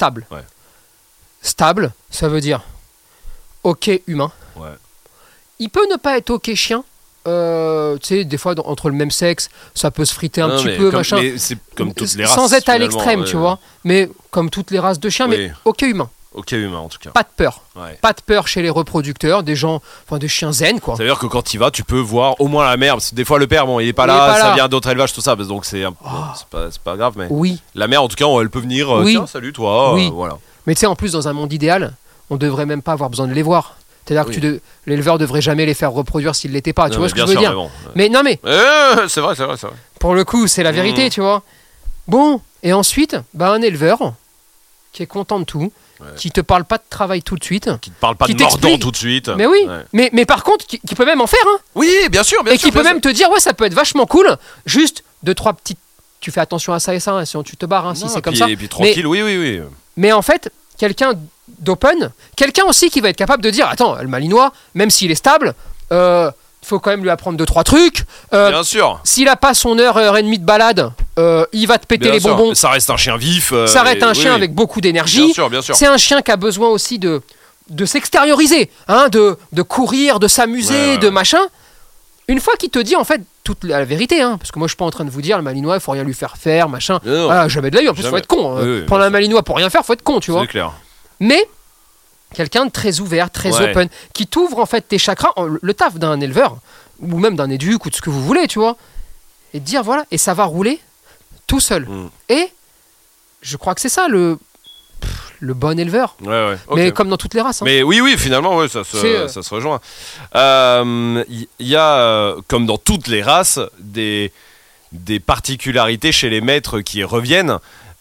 Speaker 3: Stable, ça veut dire ok humain. Il peut ne pas être ok chien. Tu sais, des fois entre le même sexe, ça peut se friter un petit peu, machin.
Speaker 2: Mais c'est comme toutes les races.
Speaker 3: Sans être à l'extrême, tu vois. Mais comme toutes les races de chiens, mais ok humain.
Speaker 2: Ok humain en tout cas.
Speaker 3: Pas de peur. Pas de peur chez les reproducteurs, des chiens zen quoi.
Speaker 2: Ça veut dire que quand tu y vas, tu peux voir au moins la mère. Parce que des fois le père, il est pas là, ça vient d'autres élevages, tout ça. Donc c'est pas grave, mais la mère en tout cas, elle peut venir. Tiens, salut toi. Voilà.
Speaker 3: Mais tu sais, en plus dans un monde idéal, on devrait même pas avoir besoin de les voir. C'est-à-dire que l'éleveur devrait jamais les faire reproduire s'il l'était pas. Tu vois ce que je veux dire?
Speaker 2: Bon,
Speaker 3: mais non, mais.
Speaker 2: C'est vrai.
Speaker 3: Pour le coup, c'est la vérité, tu vois. Bon, et ensuite, un éleveur qui est content de tout, qui te parle pas de travail tout de suite,
Speaker 2: qui te parle pas de mordant tout de suite.
Speaker 3: Mais oui, mais par contre, qui peut même en faire, hein.
Speaker 2: Oui, bien sûr.
Speaker 3: Et qui peut même te dire, ça peut être vachement cool. Juste 2-3 petites. Tu fais attention à ça et ça, hein, sinon tu te barres, hein, si c'est comme ça.
Speaker 2: Et puis tranquille, oui.
Speaker 3: Mais en fait, quelqu'un d'open, quelqu'un aussi qui va être capable de dire, attends, le Malinois, même s'il est stable, il faut quand même lui apprendre 2-3 trucs.
Speaker 2: Bien sûr.
Speaker 3: S'il a pas son heure et demie de balade, il va te péter les bonbons.
Speaker 2: Ça reste un chien vif.
Speaker 3: Ça reste un chien avec beaucoup d'énergie.
Speaker 2: Bien sûr.
Speaker 3: C'est un chien qui a besoin aussi de s'extérioriser, hein, de courir, de s'amuser, de machin. Une fois qu'il te dit en fait toute la vérité, hein, parce que moi je suis pas en train de vous dire le Malinois il faut rien lui faire machin. Voilà, jamais de la vie. En plus il faut être con. Prendre un Malinois pour rien faire, faut être con, tu vois.
Speaker 2: C'est clair.
Speaker 3: Mais quelqu'un de très ouvert, très open, qui t'ouvre en fait tes chakras, le taf d'un éleveur ou même d'un éduc ou de ce que vous voulez, tu vois, et te dire voilà, et ça va rouler tout seul. Et je crois que c'est ça le bon éleveur.
Speaker 2: Okay.
Speaker 3: Mais comme dans toutes les races. Hein.
Speaker 2: Mais oui, finalement, ça se rejoint. Il y a, comme dans toutes les races, des particularités chez les maîtres qui reviennent.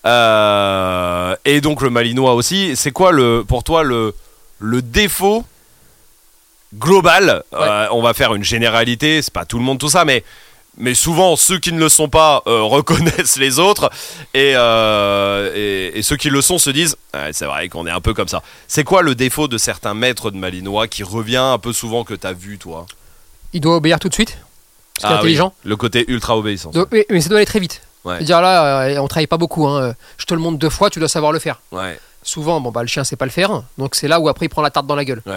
Speaker 2: Et donc le Malinois aussi. C'est quoi pour toi le défaut global? On va faire une généralité, c'est pas tout le monde tout ça, mais souvent ceux qui ne le sont pas reconnaissent les autres et ceux qui le sont se disent c'est vrai qu'on est un peu comme ça. C'est quoi le défaut de certains maîtres de Malinois qui revient un peu souvent que t'as vu toi?
Speaker 3: Il doit obéir tout de suite parce qu'il est intelligent.
Speaker 2: Oui, le côté ultra obéissant.
Speaker 3: Mais ça doit aller très vite. Dire là on travaille pas beaucoup, hein. Je te le montre 2 fois, tu dois savoir le faire. Souvent le chien sait pas le faire, donc c'est là où après il prend la tarte dans la gueule.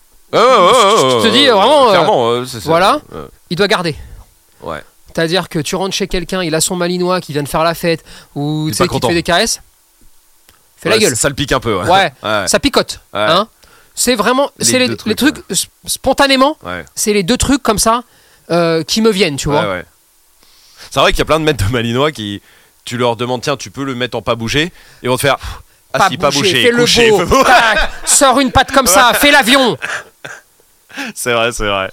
Speaker 3: Je te dis vraiment
Speaker 2: clairement,
Speaker 3: voilà, il doit garder. C'est-à-dire que tu rentres chez quelqu'un, il a son Malinois qui vient de faire la fête ou tu sais qui te fait des caresses, fais la gueule.
Speaker 2: Ça le pique un peu.
Speaker 3: Ça picote. Hein. C'est vraiment les trucs spontanément. C'est les 2 trucs comme ça qui me viennent, tu vois.
Speaker 2: C'est vrai qu'il y a plein de maîtres de Malinois qui tu leur demandes tiens tu peux le mettre en pas bouger et ils vont te faire pas bouger,
Speaker 3: fais coucher, le beau. Sors une patte comme ça, fais l'avion.
Speaker 2: C'est vrai.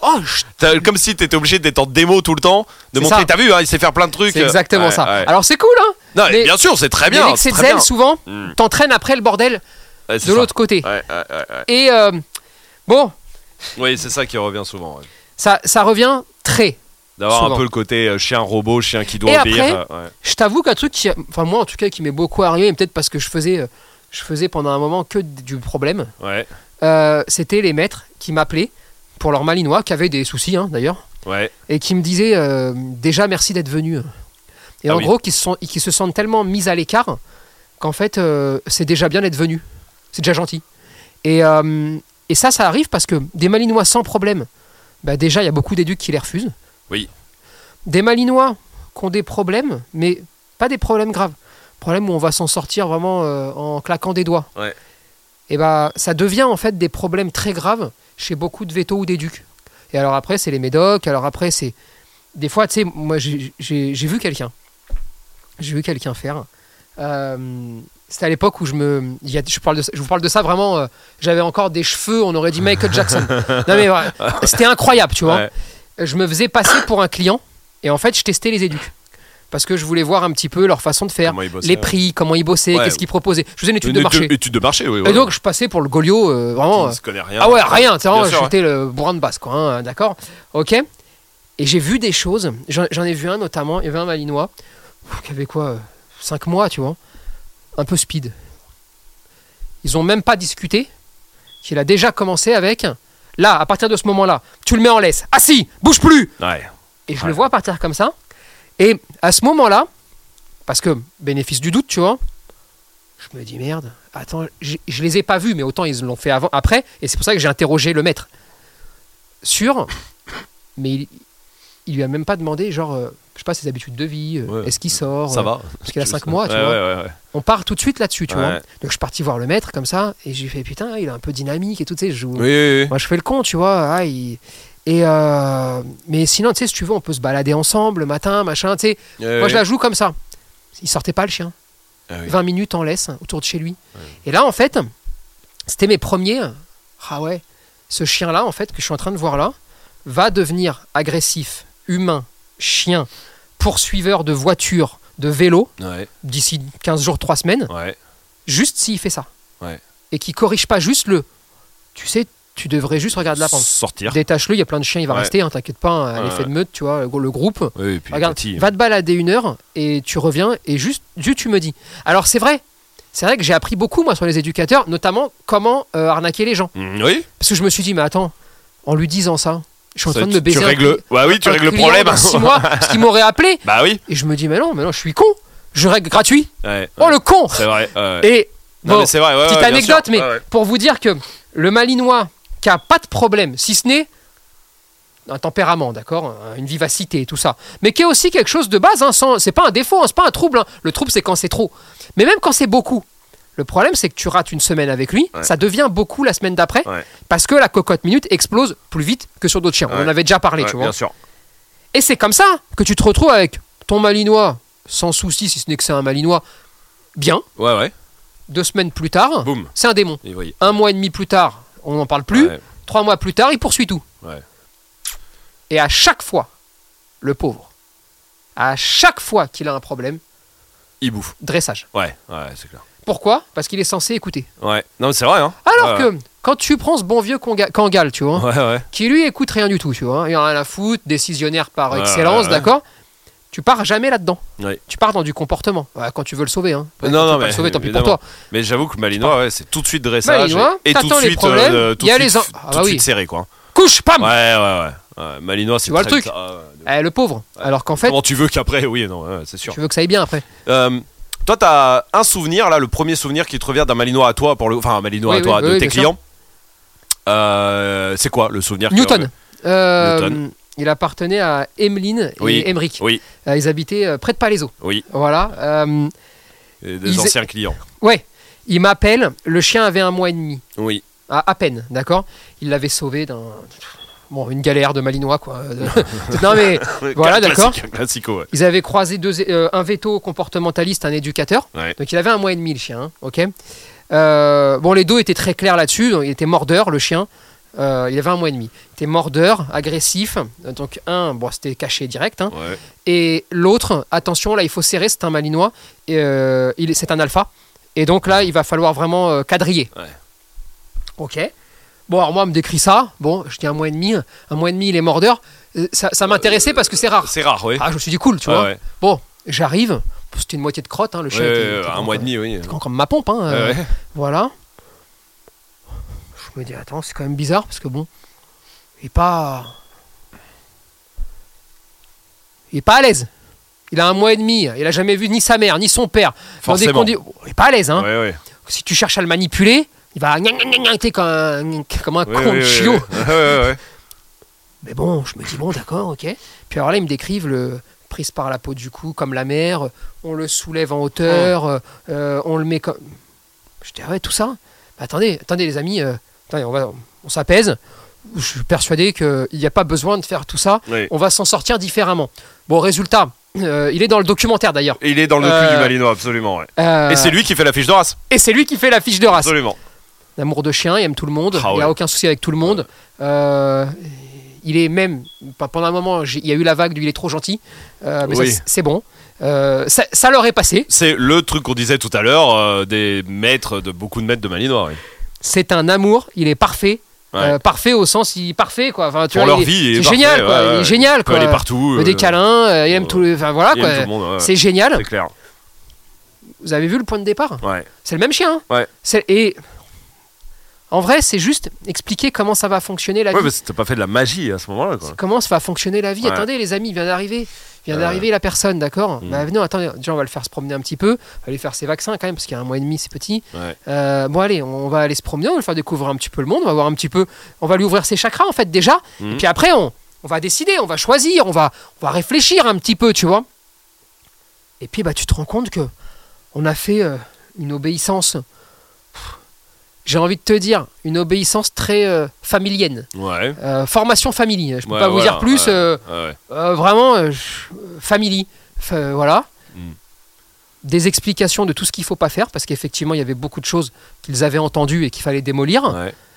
Speaker 2: Comme si t'étais obligé d'être en démo tout le temps, de montrer, ça. T'as vu, hein, il sait faire plein de trucs.
Speaker 3: C'est exactement ça. Alors c'est cool, hein.
Speaker 2: Non, bien sûr, c'est très bien.
Speaker 3: L'excès de zèle, souvent, t'entraînes après le bordel de l'autre côté. Et bon.
Speaker 2: Oui, c'est ça qui revient souvent.
Speaker 3: Ça revient très.
Speaker 2: D'avoir
Speaker 3: souvent.
Speaker 2: Un peu le côté chien robot, chien qui doit obéir.
Speaker 3: Après, je t'avoue qu'un truc moi en tout cas qui m'est beaucoup arrivé, et peut-être parce que je faisais pendant un moment que du problème. C'était les maîtres qui m'appelaient pour leur Malinois, qui avaient des soucis d'ailleurs, et qui me disaient déjà merci d'être venu. Et en gros, qui se sentent tellement mis à l'écart qu'en fait, c'est déjà bien d'être venu. C'est déjà gentil. Et ça arrive parce que des Malinois sans problème, déjà, il y a beaucoup d'éducs qui les refusent.
Speaker 2: Oui.
Speaker 3: Des Malinois qui ont des problèmes, mais pas des problèmes graves. Problèmes où on va s'en sortir vraiment en claquant des doigts. Et ça devient en fait des problèmes très graves chez beaucoup de vétos ou d'éducs. Et alors après, c'est les médocs. Alors après, c'est des fois, tu sais, moi j'ai vu quelqu'un. J'ai vu quelqu'un faire. C'était à l'époque où je vous parle de ça vraiment. J'avais encore des cheveux, on aurait dit Michael Jackson. Non mais c'était incroyable, tu vois. Je me faisais passer pour un client et en fait, je testais les éducs. Parce que je voulais voir un petit peu leur façon de faire, les prix, comment ils bossaient, qu'est-ce qu'ils proposaient. Je faisais une étude de marché.
Speaker 2: Étude de marché, oui.
Speaker 3: Et donc je passais pour le Goliot, vraiment.
Speaker 2: Je connais rien.
Speaker 3: Ah ouais, rien. J'étais le bourrin de basse, quoi. D'accord. Ok. Et j'ai vu des choses. J'en ai vu un notamment. Il y avait un Malinois qui avait 5 mois, tu vois. Un peu speed. Ils ont même pas discuté. Qu'il a déjà commencé avec. Là, à partir de ce moment-là, tu le mets en laisse. Assis, bouge plus. Et je le vois partir comme ça. Et à ce moment-là, parce que bénéfice du doute, tu vois, je me dis merde, attends, je les ai pas vus, mais autant ils l'ont fait après, et c'est pour ça que j'ai interrogé le maître mais il lui a même pas demandé, genre, je sais pas, ses habitudes de vie, est-ce qu'il sort,
Speaker 2: ça va,
Speaker 3: parce qu'il a 5 mois, tu vois. On part tout de suite là-dessus, tu vois. Donc je suis parti voir le maître comme ça, et j'ai fait putain, il est un peu dynamique et tout, tu sais, moi je fais le con, tu vois, mais sinon, tu sais, si tu veux, on peut se balader ensemble le matin, machin, tu sais. Moi, je la joue comme ça. Il sortait pas le chien. 20 minutes en laisse autour de chez lui. Et là, en fait, c'était mes premiers. ce chien-là, en fait, que je suis en train de voir là, va devenir agressif, humain, chien, poursuiveur de voitures, de vélo, d'ici 15 jours, 3 semaines, juste s'il fait ça. Et qu'il corrige pas juste tu sais, tu devrais juste regarder la pente.
Speaker 2: Sortir.
Speaker 3: Détache-le, il y a plein de chiens, il va rester, hein, t'inquiète pas, à l'effet de meute, tu vois, le groupe.
Speaker 2: Oui, puis
Speaker 3: regarde, va te balader 1 heure et tu reviens et juste tu me dis. Alors c'est vrai que j'ai appris beaucoup moi sur les éducateurs, notamment comment arnaquer les gens.
Speaker 2: Oui.
Speaker 3: Parce que je me suis dit, mais attends, en lui disant ça, je suis en train de me baiser.
Speaker 2: Tu règles le problème.
Speaker 3: Dans 6 mois, parce qu'il m'aurait appelé.
Speaker 2: Bah oui.
Speaker 3: Et je me dis, mais non, je suis con. Je règle gratuit.
Speaker 2: Oh
Speaker 3: le con.
Speaker 2: C'est vrai.
Speaker 3: Et
Speaker 2: non, mais c'est vrai,
Speaker 3: petite anecdote, mais pour vous dire que le Malinois qui a pas de problème, si ce n'est un tempérament, d'accord, une vivacité et tout ça, mais qui est aussi quelque chose de base, hein, c'est pas un défaut, hein, c'est pas un trouble. Hein. Le trouble, c'est quand c'est trop. Mais même quand c'est beaucoup, le problème, c'est que tu rates une semaine avec lui, ça devient beaucoup la semaine d'après, parce que la cocotte minute explose plus vite que sur d'autres chiens. On en avait déjà parlé, tu vois.
Speaker 2: Bien sûr.
Speaker 3: Et c'est comme ça que tu te retrouves avec ton Malinois, sans souci, si ce n'est que c'est un Malinois, bien. 2 semaines plus tard, boum, c'est un démon. 1 mois et demi plus tard, on n'en parle plus. 3 mois plus tard, il poursuit tout. Et à chaque fois, le pauvre, à chaque fois qu'il a un problème,
Speaker 2: il bouffe.
Speaker 3: Dressage.
Speaker 2: C'est clair.
Speaker 3: Pourquoi ? Parce qu'il est censé écouter.
Speaker 2: Non, mais c'est vrai. Hein.
Speaker 3: Alors que quand tu prends ce bon vieux Kangal, tu vois, qui lui écoute rien du tout, tu vois, il en a rien à foutre, décisionnaire par excellence, d'accord ? Tu pars jamais là-dedans. Tu pars dans du comportement. Quand tu veux le sauver. Hein.
Speaker 2: Non, mais
Speaker 3: le sauver, tant pis pour toi.
Speaker 2: Mais j'avoue que Malinois, c'est tout de suite dressage.
Speaker 3: Malinois,
Speaker 2: et tout de suite,
Speaker 3: il y a les
Speaker 2: tout de suite serré, quoi.
Speaker 3: Couche, pam.
Speaker 2: Malinois, c'est
Speaker 3: tu vois le truc. Le pauvre. Alors qu'en fait.
Speaker 2: Comment tu veux qu'après, c'est sûr.
Speaker 3: Tu veux que ça aille bien après.
Speaker 2: Toi, t'as un souvenir là, le premier souvenir qui te revient d'un Malinois à toi, un Malinois à toi, de tes clients. C'est quoi le souvenir
Speaker 3: Newton. Newton. Il appartenait à Emeline et Emeric. Ils habitaient près de Palaiseau. Voilà.
Speaker 2: Des anciens clients.
Speaker 3: Il m'appelle. Le chien avait 1 mois et demi. À peine, d'accord. Il l'avait sauvé une galère de Malinois, quoi. Non mais voilà, d'accord.
Speaker 2: Classico.
Speaker 3: Ils avaient croisé un veto comportementaliste, un éducateur. Donc il avait 1 mois et demi le chien. Ok. Les dos étaient très clairs là-dessus. Donc, il était mordeur, le chien. Il avait 1 mois et demi. Il était mordeur, agressif. Donc c'était caché direct. Hein. Et l'autre, attention, là il faut serrer, c'est un Malinois. C'est un alpha. Et donc là, il va falloir vraiment quadriller. Ok. Bon, alors moi, on me décrit ça. Bon, je dis 1 mois et demi. 1 mois et demi, il est mordeur. Ça m'intéressait parce que c'est rare.
Speaker 2: C'est rare, oui.
Speaker 3: Je me suis dit cool, tu vois. Bon, j'arrive. C'était une moitié de crotte, hein, le chien.
Speaker 2: 1 mois et demi, oui.
Speaker 3: Comme ma pompe, hein. Voilà. Je me dis, attends, c'est quand même bizarre parce que bon, il est pas à l'aise. Il a 1 mois et demi. Il a jamais vu ni sa mère, ni son père.
Speaker 2: Forcément.
Speaker 3: Il est pas à l'aise, hein. Si tu cherches à le manipuler, il va comme un con de chiot. Mais bon, je me dis, d'accord, ok. Puis alors là, ils me décrivent prise par la peau du cou, comme la mère. On le soulève en hauteur. On le met comme. Je dis, tout ça. Attendez, les amis. On s'apaise. Je suis persuadé qu'il n'y a pas besoin de faire tout ça. On va s'en sortir différemment. Bon, résultat. Il est dans le documentaire d'ailleurs.
Speaker 2: Et il est dans le docu du Malinois, absolument. Et c'est lui qui fait la fiche de race.
Speaker 3: Absolument. L'amour de chien, il aime tout le monde. Il n'a aucun souci avec tout le monde. Il est même, pendant un moment, il y a eu la vague du il est trop gentil. Mais ça, c'est bon. Ça leur est passé.
Speaker 2: C'est le truc qu'on disait tout à l'heure des maîtres, de beaucoup de maîtres de Malinois.
Speaker 3: C'est un amour, il est parfait. Parfait au sens parfait quoi. Enfin,
Speaker 2: pour leur vie, il est
Speaker 3: génial quoi. Il est génial quoi.
Speaker 2: Il est partout.
Speaker 3: Des câlins, il aime tout. Enfin voilà quoi.
Speaker 2: Tout le monde,
Speaker 3: c'est génial.
Speaker 2: C'est clair.
Speaker 3: Vous avez vu le point de départ ? C'est le même chien. Et en vrai, c'est juste expliquer comment ça va fonctionner la vie.
Speaker 2: Mais t'as pas fait de la magie à ce moment-là quoi.
Speaker 3: Comment ça va fonctionner la vie ? Attendez les amis, il vient d'arriver la personne, d'accord ? Non, attendez, déjà on va le faire se promener un petit peu, on va aller faire ses vaccins quand même parce qu'il y a 1 mois et demi, c'est petit. Bon allez, on va aller se promener, on va le faire découvrir un petit peu le monde, on va voir un petit peu, on va lui ouvrir ses chakras en fait déjà, et puis après on va décider, on va choisir, on va réfléchir un petit peu, tu vois. Et puis tu te rends compte que on a fait une obéissance. J'ai envie de te dire, une obéissance très familienne. Formation family. Je peux pas vous dire plus. Vraiment, family. Voilà. Des explications de tout ce qu'il faut pas faire, parce qu'effectivement, il y avait beaucoup de choses qu'ils avaient entendues et qu'il fallait démolir.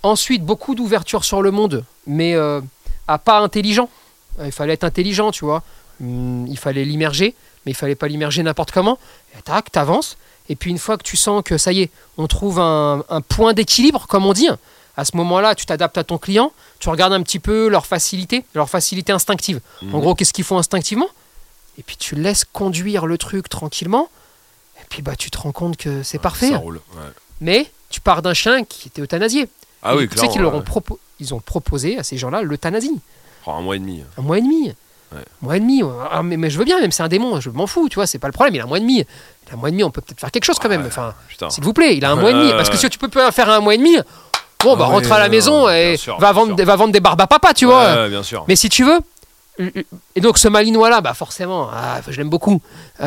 Speaker 3: Ensuite, beaucoup d'ouverture sur le monde, mais pas intelligent. Il fallait être intelligent, tu vois. Il fallait l'immerger, mais il fallait pas l'immerger n'importe comment. Et tac, t'avances. Et puis une fois que tu sens que ça y est, on trouve un point d'équilibre, comme on dit, à ce moment-là, tu t'adaptes à ton client, tu regardes un petit peu leur facilité instinctive. En gros, qu'est-ce qu'ils font instinctivement ? Et puis tu laisses conduire le truc tranquillement. Et puis tu te rends compte que c'est parfait.
Speaker 2: Ça roule,
Speaker 3: Mais tu pars d'un chien qui était euthanasié.
Speaker 2: Ah oui,
Speaker 3: tu sais qu'ils ils ont proposé à ces gens-là l'euthanasie.
Speaker 2: Un mois et demi.
Speaker 3: Un mois et demi.
Speaker 2: Ouais.
Speaker 3: Un mois et demi. Ah, mais je veux bien, même c'est un démon, je m'en fous, tu vois, c'est pas le problème. Il a un mois et demi. Il a un mois et demi, on peut peut-être faire quelque chose quand même. Enfin, s'il vous plaît, il a un mois et demi. Parce que si tu peux pas faire un mois et demi, bon, rentre à la maison et va vendre des barbes à papa, tu vois.
Speaker 2: Bien sûr.
Speaker 3: Mais si tu veux. Et donc ce Malinois-là, forcément, je l'aime beaucoup.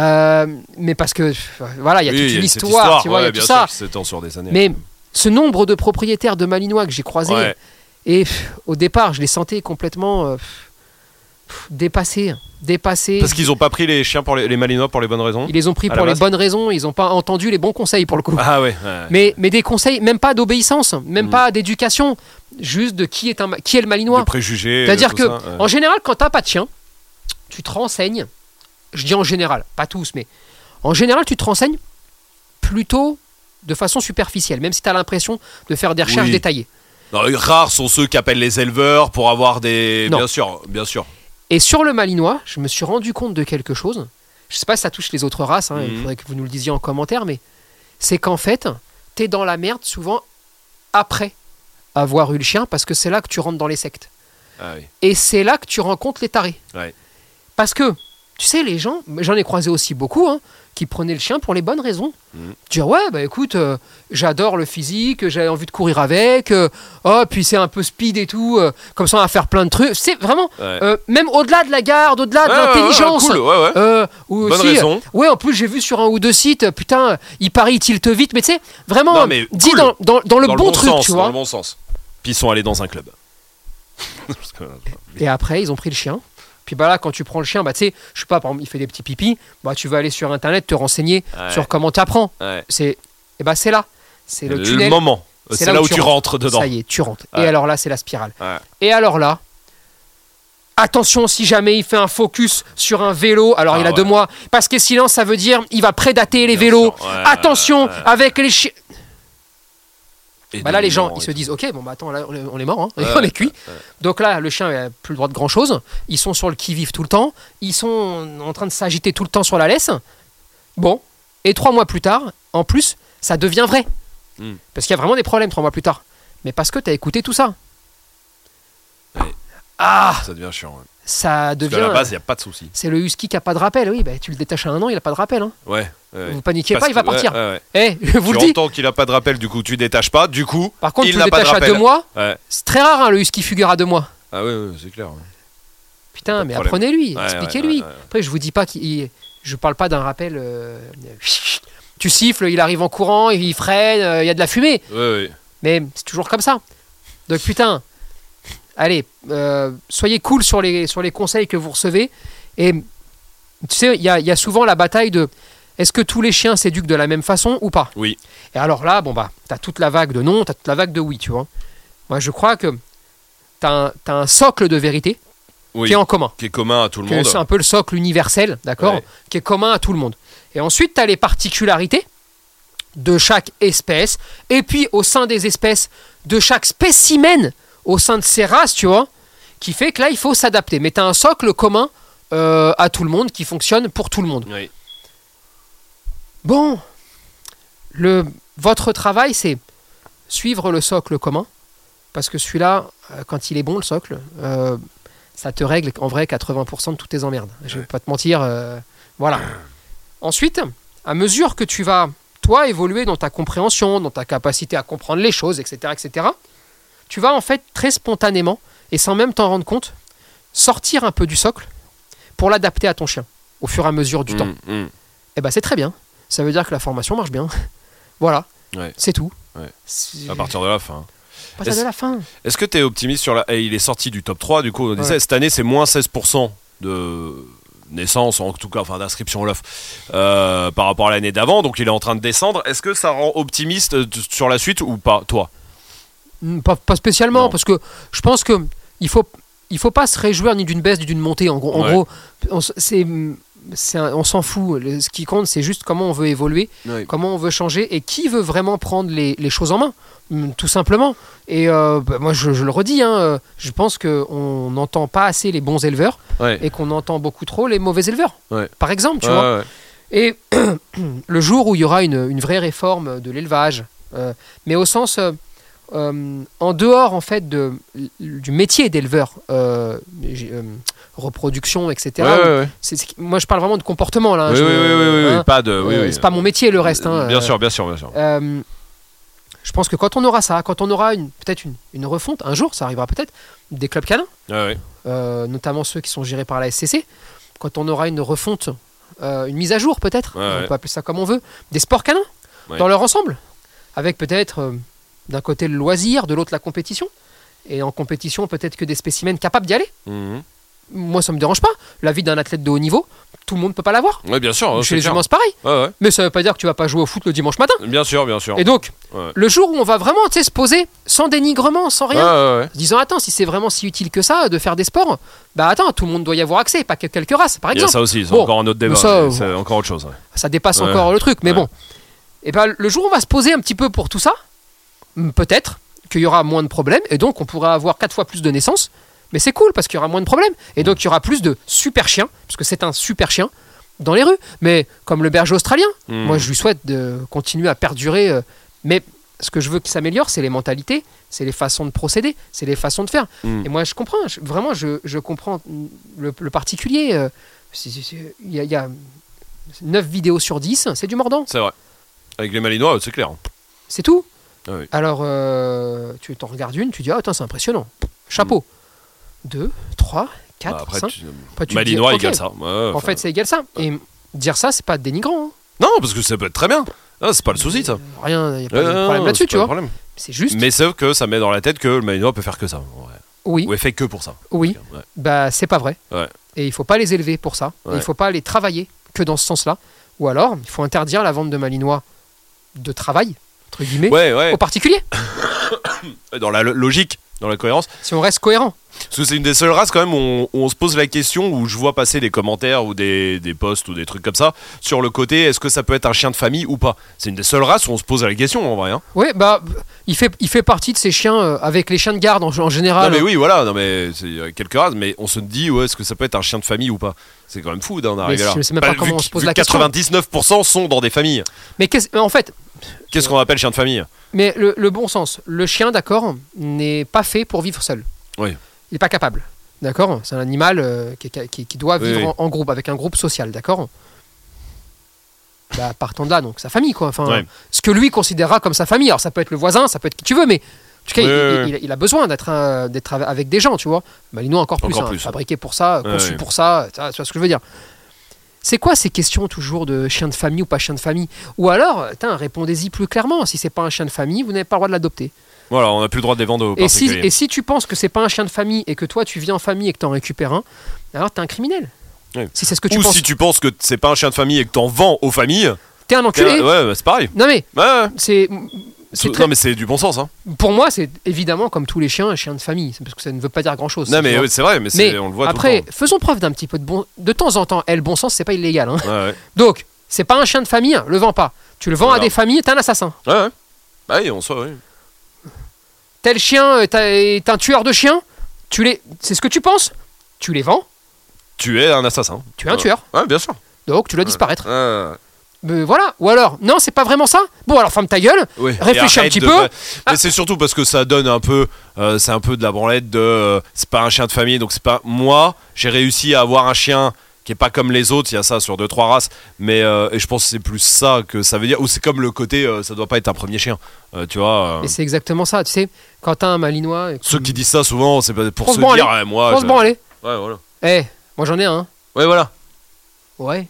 Speaker 3: Mais parce que, voilà, il y a toute une histoire, tu vois, il y a tout ça.
Speaker 2: Sur des années.
Speaker 3: Mais ce nombre de propriétaires de Malinois que j'ai croisés, et au départ, je les sentais complètement dépassés.
Speaker 2: Parce qu'ils n'ont pas pris les chiens les Malinois pour les bonnes raisons.
Speaker 3: Ils les ont pris pour les bonnes raisons, ils n'ont pas entendu les bons conseils pour le coup.
Speaker 2: Ah ouais.
Speaker 3: Mais des conseils, même pas d'obéissance, même pas d'éducation, juste de qui est le Malinois.
Speaker 2: De préjugés.
Speaker 3: C'est-à-dire que, en général, quand t'as pas de chien, tu te renseignes. Je dis en général, pas tous, mais en général, tu te renseignes plutôt de façon superficielle, même si tu as l'impression de faire des recherches détaillées.
Speaker 2: Non, rares sont ceux qui appellent les éleveurs pour avoir des. Non. Bien sûr.
Speaker 3: Et sur le Malinois, je me suis rendu compte de quelque chose. Je sais pas si ça touche les autres races, il faudrait que vous nous le disiez en commentaire, mais c'est qu'en fait, t'es dans la merde souvent après avoir eu le chien, parce que c'est là que tu rentres dans les sectes.
Speaker 2: Ah oui.
Speaker 3: Et c'est là que tu rencontres les tarés.
Speaker 2: Ouais.
Speaker 3: Parce que, tu sais, les gens, j'en ai croisé aussi beaucoup, qui prenaient le chien pour les bonnes raisons. Dire, écoute, j'adore le physique, j'ai envie de courir avec, puis c'est un peu speed et tout, comme ça on va faire plein de trucs. C'est vraiment, même au-delà de la garde, au-delà de l'intelligence.
Speaker 2: Cool,
Speaker 3: ou
Speaker 2: bonne
Speaker 3: aussi,
Speaker 2: raison.
Speaker 3: En plus j'ai vu sur un ou deux sites, putain, il paraît, il tilte vite, mais tu sais, vraiment, dit
Speaker 2: cool.
Speaker 3: dans le bon truc, tu vois.
Speaker 2: Dans le bon sens. Puis ils sont allés dans un club.
Speaker 3: Et après, ils ont pris le chien. Puis là, quand tu prends le chien, tu sais, je sais pas, par exemple, il fait des petits pipis, tu vas aller sur internet te renseigner sur comment tu apprends. C'est là. C'est le tunnel.
Speaker 2: Le moment. C'est là où tu rentres dedans.
Speaker 3: Ça y est, tu rentres. Et alors là, c'est la spirale. Et alors là, attention, si jamais il fait un focus sur un vélo, alors il a 2 mois, parce que sinon ça veut dire il va prédater les vélos. Attention avec les chiens. Là, les gens, ils se disent, ok, attends, là, on est mort, on est cuit. Donc là, le chien n'a plus le droit de grand-chose. Ils sont sur le qui-vive tout le temps. Ils sont en train de s'agiter tout le temps sur la laisse. Bon, et 3 mois plus tard, en plus, ça devient vrai. Parce qu'il y a vraiment des problèmes 3 mois plus tard. Mais parce que tu as écouté tout ça.
Speaker 2: Ça devient chiant.
Speaker 3: Ça devient.
Speaker 2: Parce qu'à la base, il n'y a pas de souci.
Speaker 3: C'est le husky qui n'a pas de rappel. Oui, tu le détaches à 1 an, il n'a pas de rappel. Vous paniquez pas, il va partir. Je vous le dis.
Speaker 2: Tu entends qu'il n'a pas de rappel, du coup, tu détaches pas. Du coup,
Speaker 3: par contre,
Speaker 2: il
Speaker 3: tu
Speaker 2: n'a
Speaker 3: le
Speaker 2: pas de
Speaker 3: détaches
Speaker 2: rappel.
Speaker 3: à 2 mois. C'est très rare, le husky fugueur à 2 mois.
Speaker 2: Ah oui, c'est clair.
Speaker 3: Putain, mais apprenez-lui, expliquez-lui. Après, je vous dis pas je parle pas d'un rappel. Tu siffles, il arrive en courant, il freine, il y a de la fumée. Mais c'est toujours comme ça. Donc putain, allez, soyez cool sur les conseils que vous recevez. Et tu sais, il y a souvent la bataille de est-ce que tous les chiens s'éduquent de la même façon ou pas ?
Speaker 2: Oui.
Speaker 3: Et alors là, t'as toute la vague de non, t'as toute la vague de oui, tu vois. Moi, je crois que t'as un socle de vérité qui est en commun.
Speaker 2: Qui est commun à tout le monde.
Speaker 3: C'est un peu le socle universel, d'accord ? Qui est commun à tout le monde. Et ensuite, t'as les particularités de chaque espèce. Et puis, au sein des espèces, de chaque spécimen, au sein de ces races, tu vois, qui fait que là, il faut s'adapter. Mais t'as un socle commun à tout le monde qui fonctionne pour tout le monde.
Speaker 2: Oui.
Speaker 3: Bon, votre travail, c'est suivre le socle commun, parce que celui-là, quand il est bon, le socle, ça te règle en vrai 80% de toutes tes emmerdes. Je ne vais pas te mentir. Voilà. Ensuite, à mesure que tu vas, toi, évoluer dans ta compréhension, dans ta capacité à comprendre les choses, etc., tu vas en fait très spontanément, et sans même t'en rendre compte, sortir un peu du socle pour l'adapter à ton chien, au fur et à mesure du temps. Et c'est très bien. Ça veut dire que la formation marche bien. Voilà, c'est tout.
Speaker 2: À partir de la fin.
Speaker 3: À partir de la fin.
Speaker 2: Est-ce que tu es optimiste sur il est sorti du top 3, du coup, on disait, cette année, c'est moins 16% de naissance, en tout cas, d'inscription LOF, par rapport à l'année d'avant, donc il est en train de descendre. Est-ce que ça rend optimiste sur la suite ou pas, toi ?
Speaker 3: Pas spécialement, parce que je pense que il faut pas se réjouir ni d'une baisse ni d'une montée. En gros, on s'en fout. Ce qui compte, c'est juste comment on veut évoluer, comment on veut changer et qui veut vraiment prendre les choses en main, tout simplement. Et moi, je le redis, je pense qu'on n'entend pas assez les bons éleveurs et qu'on entend beaucoup trop les mauvais éleveurs, par exemple, tu vois. Et le jour où il y aura une vraie réforme de l'élevage, mais au sens... en dehors en fait du métier d'éleveur, reproduction, etc. Moi je parle vraiment de comportement là.
Speaker 2: Pas de.
Speaker 3: C'est pas mon métier le reste.
Speaker 2: Bien sûr.
Speaker 3: Je pense que quand on aura ça, quand on aura peut-être une refonte, un jour ça arrivera peut-être, des clubs canins, notamment ceux qui sont gérés par la SCC, quand on aura une refonte, une mise à jour peut-être, on peut appeler ça comme on veut, des sports canins dans leur ensemble, avec peut-être d'un côté le loisir, de l'autre la compétition. Et en compétition, peut-être que des spécimens capables d'y aller. Moi, ça me dérange pas. La vie d'un athlète de haut niveau, tout le monde peut pas l'avoir.
Speaker 2: Oui, bien sûr.
Speaker 3: Chez les humains, c'est pareil. Mais ça veut pas dire que tu vas pas jouer au foot le dimanche matin.
Speaker 2: Bien sûr.
Speaker 3: Et donc, le jour où on va vraiment se poser sans dénigrement, sans rien, en se disant attends, si c'est vraiment si utile que ça de faire des sports, bah attends, tout le monde doit y avoir accès, pas que quelques races, par exemple.
Speaker 2: Il y a ça aussi, c'est encore un autre débat. C'est encore autre chose.
Speaker 3: Ça dépasse encore le truc, mais bon. Et ben, le jour où on va se poser un petit peu pour tout ça, peut-être qu'il y aura moins de problèmes et donc on pourra avoir 4 fois plus de naissances, mais c'est cool parce qu'il y aura moins de problèmes et donc il y aura plus de super chiens, parce que c'est un super chien dans les rues, mais comme le berger australien, moi je lui souhaite de continuer à perdurer, mais ce que je veux qu'il s'améliore, c'est les mentalités, c'est les façons de procéder, c'est les façons de faire. Et moi je comprends, vraiment je comprends le particulier. Il y a 9 vidéos sur 10, c'est du mordant.
Speaker 2: C'est vrai, avec les Malinois c'est clair.
Speaker 3: C'est tout.
Speaker 2: Oui.
Speaker 3: Alors, tu t'en regardes une, tu dis, ah, c'est impressionnant. Chapeau. 2, 3, 4, 5.
Speaker 2: Malinois égale ça.
Speaker 3: En fait, ça égale ça. Et dire ça, c'est pas dénigrant.
Speaker 2: Non, parce que ça peut être très bien. C'est pas le souci, ça.
Speaker 3: Rien, il n'y a pas de problème là-dessus, tu vois. C'est juste.
Speaker 2: Mais sauf que ça met dans la tête que le Malinois peut faire que ça.
Speaker 3: Oui.
Speaker 2: Ou est fait que pour ça.
Speaker 3: Oui. Bah, c'est pas vrai. Et il faut pas les élever pour ça. Et il faut pas les travailler que dans ce sens-là. Ou alors, il faut interdire la vente de Malinois de travail, entre guillemets, aux particuliers.
Speaker 2: Dans la logique, dans la cohérence.
Speaker 3: Si on reste cohérent.
Speaker 2: Parce que c'est une des seules races quand même où on se pose la question, où je vois passer des commentaires ou des posts ou des trucs comme ça, sur le côté est-ce que ça peut être un chien de famille ou pas. C'est une des seules races où on se pose la question en vrai.
Speaker 3: Oui, bah il fait partie de ces chiens avec les chiens de garde en général.
Speaker 2: Non mais oui, voilà, non mais c'est quelques races, mais on se dit est-ce que ça peut être un chien de famille ou pas. C'est quand même fou d'en arriver là.
Speaker 3: Je sais même pas comment on se pose la question.
Speaker 2: 99% sont dans des familles.
Speaker 3: Mais en fait...
Speaker 2: Qu'est-ce qu'on appelle chien de famille ?
Speaker 3: Mais le bon sens, le chien, d'accord, n'est pas fait pour vivre seul.
Speaker 2: Oui.
Speaker 3: Il n'est pas capable, d'accord ? C'est un animal qui doit vivre en groupe, avec un groupe social, d'accord ? Bah, partant de là, donc sa famille, quoi. Enfin, ce que lui considérera comme sa famille. Alors ça peut être le voisin, ça peut être qui tu veux, mais en tout cas, il a besoin d'être avec des gens, tu vois. Malinois encore plus. Fabriqué pour ça, conçu pour ça, tu vois ce que je veux dire. C'est quoi ces questions toujours de chien de famille ou pas chien de famille ? Ou alors, répondez-y plus clairement. Si c'est pas un chien de famille, vous n'avez pas le droit de l'adopter.
Speaker 2: Voilà, on n'a plus le droit de les vendre aux particuliers.
Speaker 3: Et si tu penses que c'est pas un chien de famille et que toi tu vis en famille et que t'en récupères un, alors t'es un criminel. Si c'est ce que tu penses.
Speaker 2: Ou si tu penses que c'est pas un chien de famille et que t'en vends aux familles,
Speaker 3: t'es un enculé.
Speaker 2: Ouais, c'est pareil.
Speaker 3: Non mais c'est
Speaker 2: non mais c'est du bon sens.
Speaker 3: Pour moi, c'est évidemment comme tous les chiens, un chien de famille, parce que ça ne veut pas dire grand chose.
Speaker 2: Non mais c'est vrai, mais on le voit.
Speaker 3: Après, faisons preuve d'un petit peu de temps en temps. Le bon sens, c'est pas illégal. Donc, c'est pas un chien de famille, le vends pas. Tu le vends à des familles, t'es un assassin.
Speaker 2: Ouais. Bah oui, on sait.
Speaker 3: Tel chien est un tueur de chiens. C'est ce que tu penses. Tu les vends.
Speaker 2: Tu es un assassin.
Speaker 3: Tu es un tueur.
Speaker 2: Ouais, bien sûr.
Speaker 3: Donc tu dois disparaître. Voilà. Ou alors, non, c'est pas vraiment ça. Bon, alors ferme ta gueule. Réfléchis un petit peu.
Speaker 2: Mais c'est surtout parce que ça donne un peu. C'est un peu de la branlette de. C'est pas un chien de famille, donc c'est pas. Moi, j'ai réussi à avoir un chien qui est pas comme les autres. Il y a ça sur 2-3 races. Mais et je pense que c'est plus ça que ça veut dire. Ou c'est comme le côté. Ça doit pas être un premier chien. Tu vois.
Speaker 3: Et c'est exactement ça. Tu sais, quand t'as un Malinois.
Speaker 2: Ceux qui disent ça souvent, c'est pour se dire. Moi.
Speaker 3: On se branler.
Speaker 2: Ouais, voilà.
Speaker 3: Moi j'en ai un.
Speaker 2: Ouais, voilà.
Speaker 3: Ouais.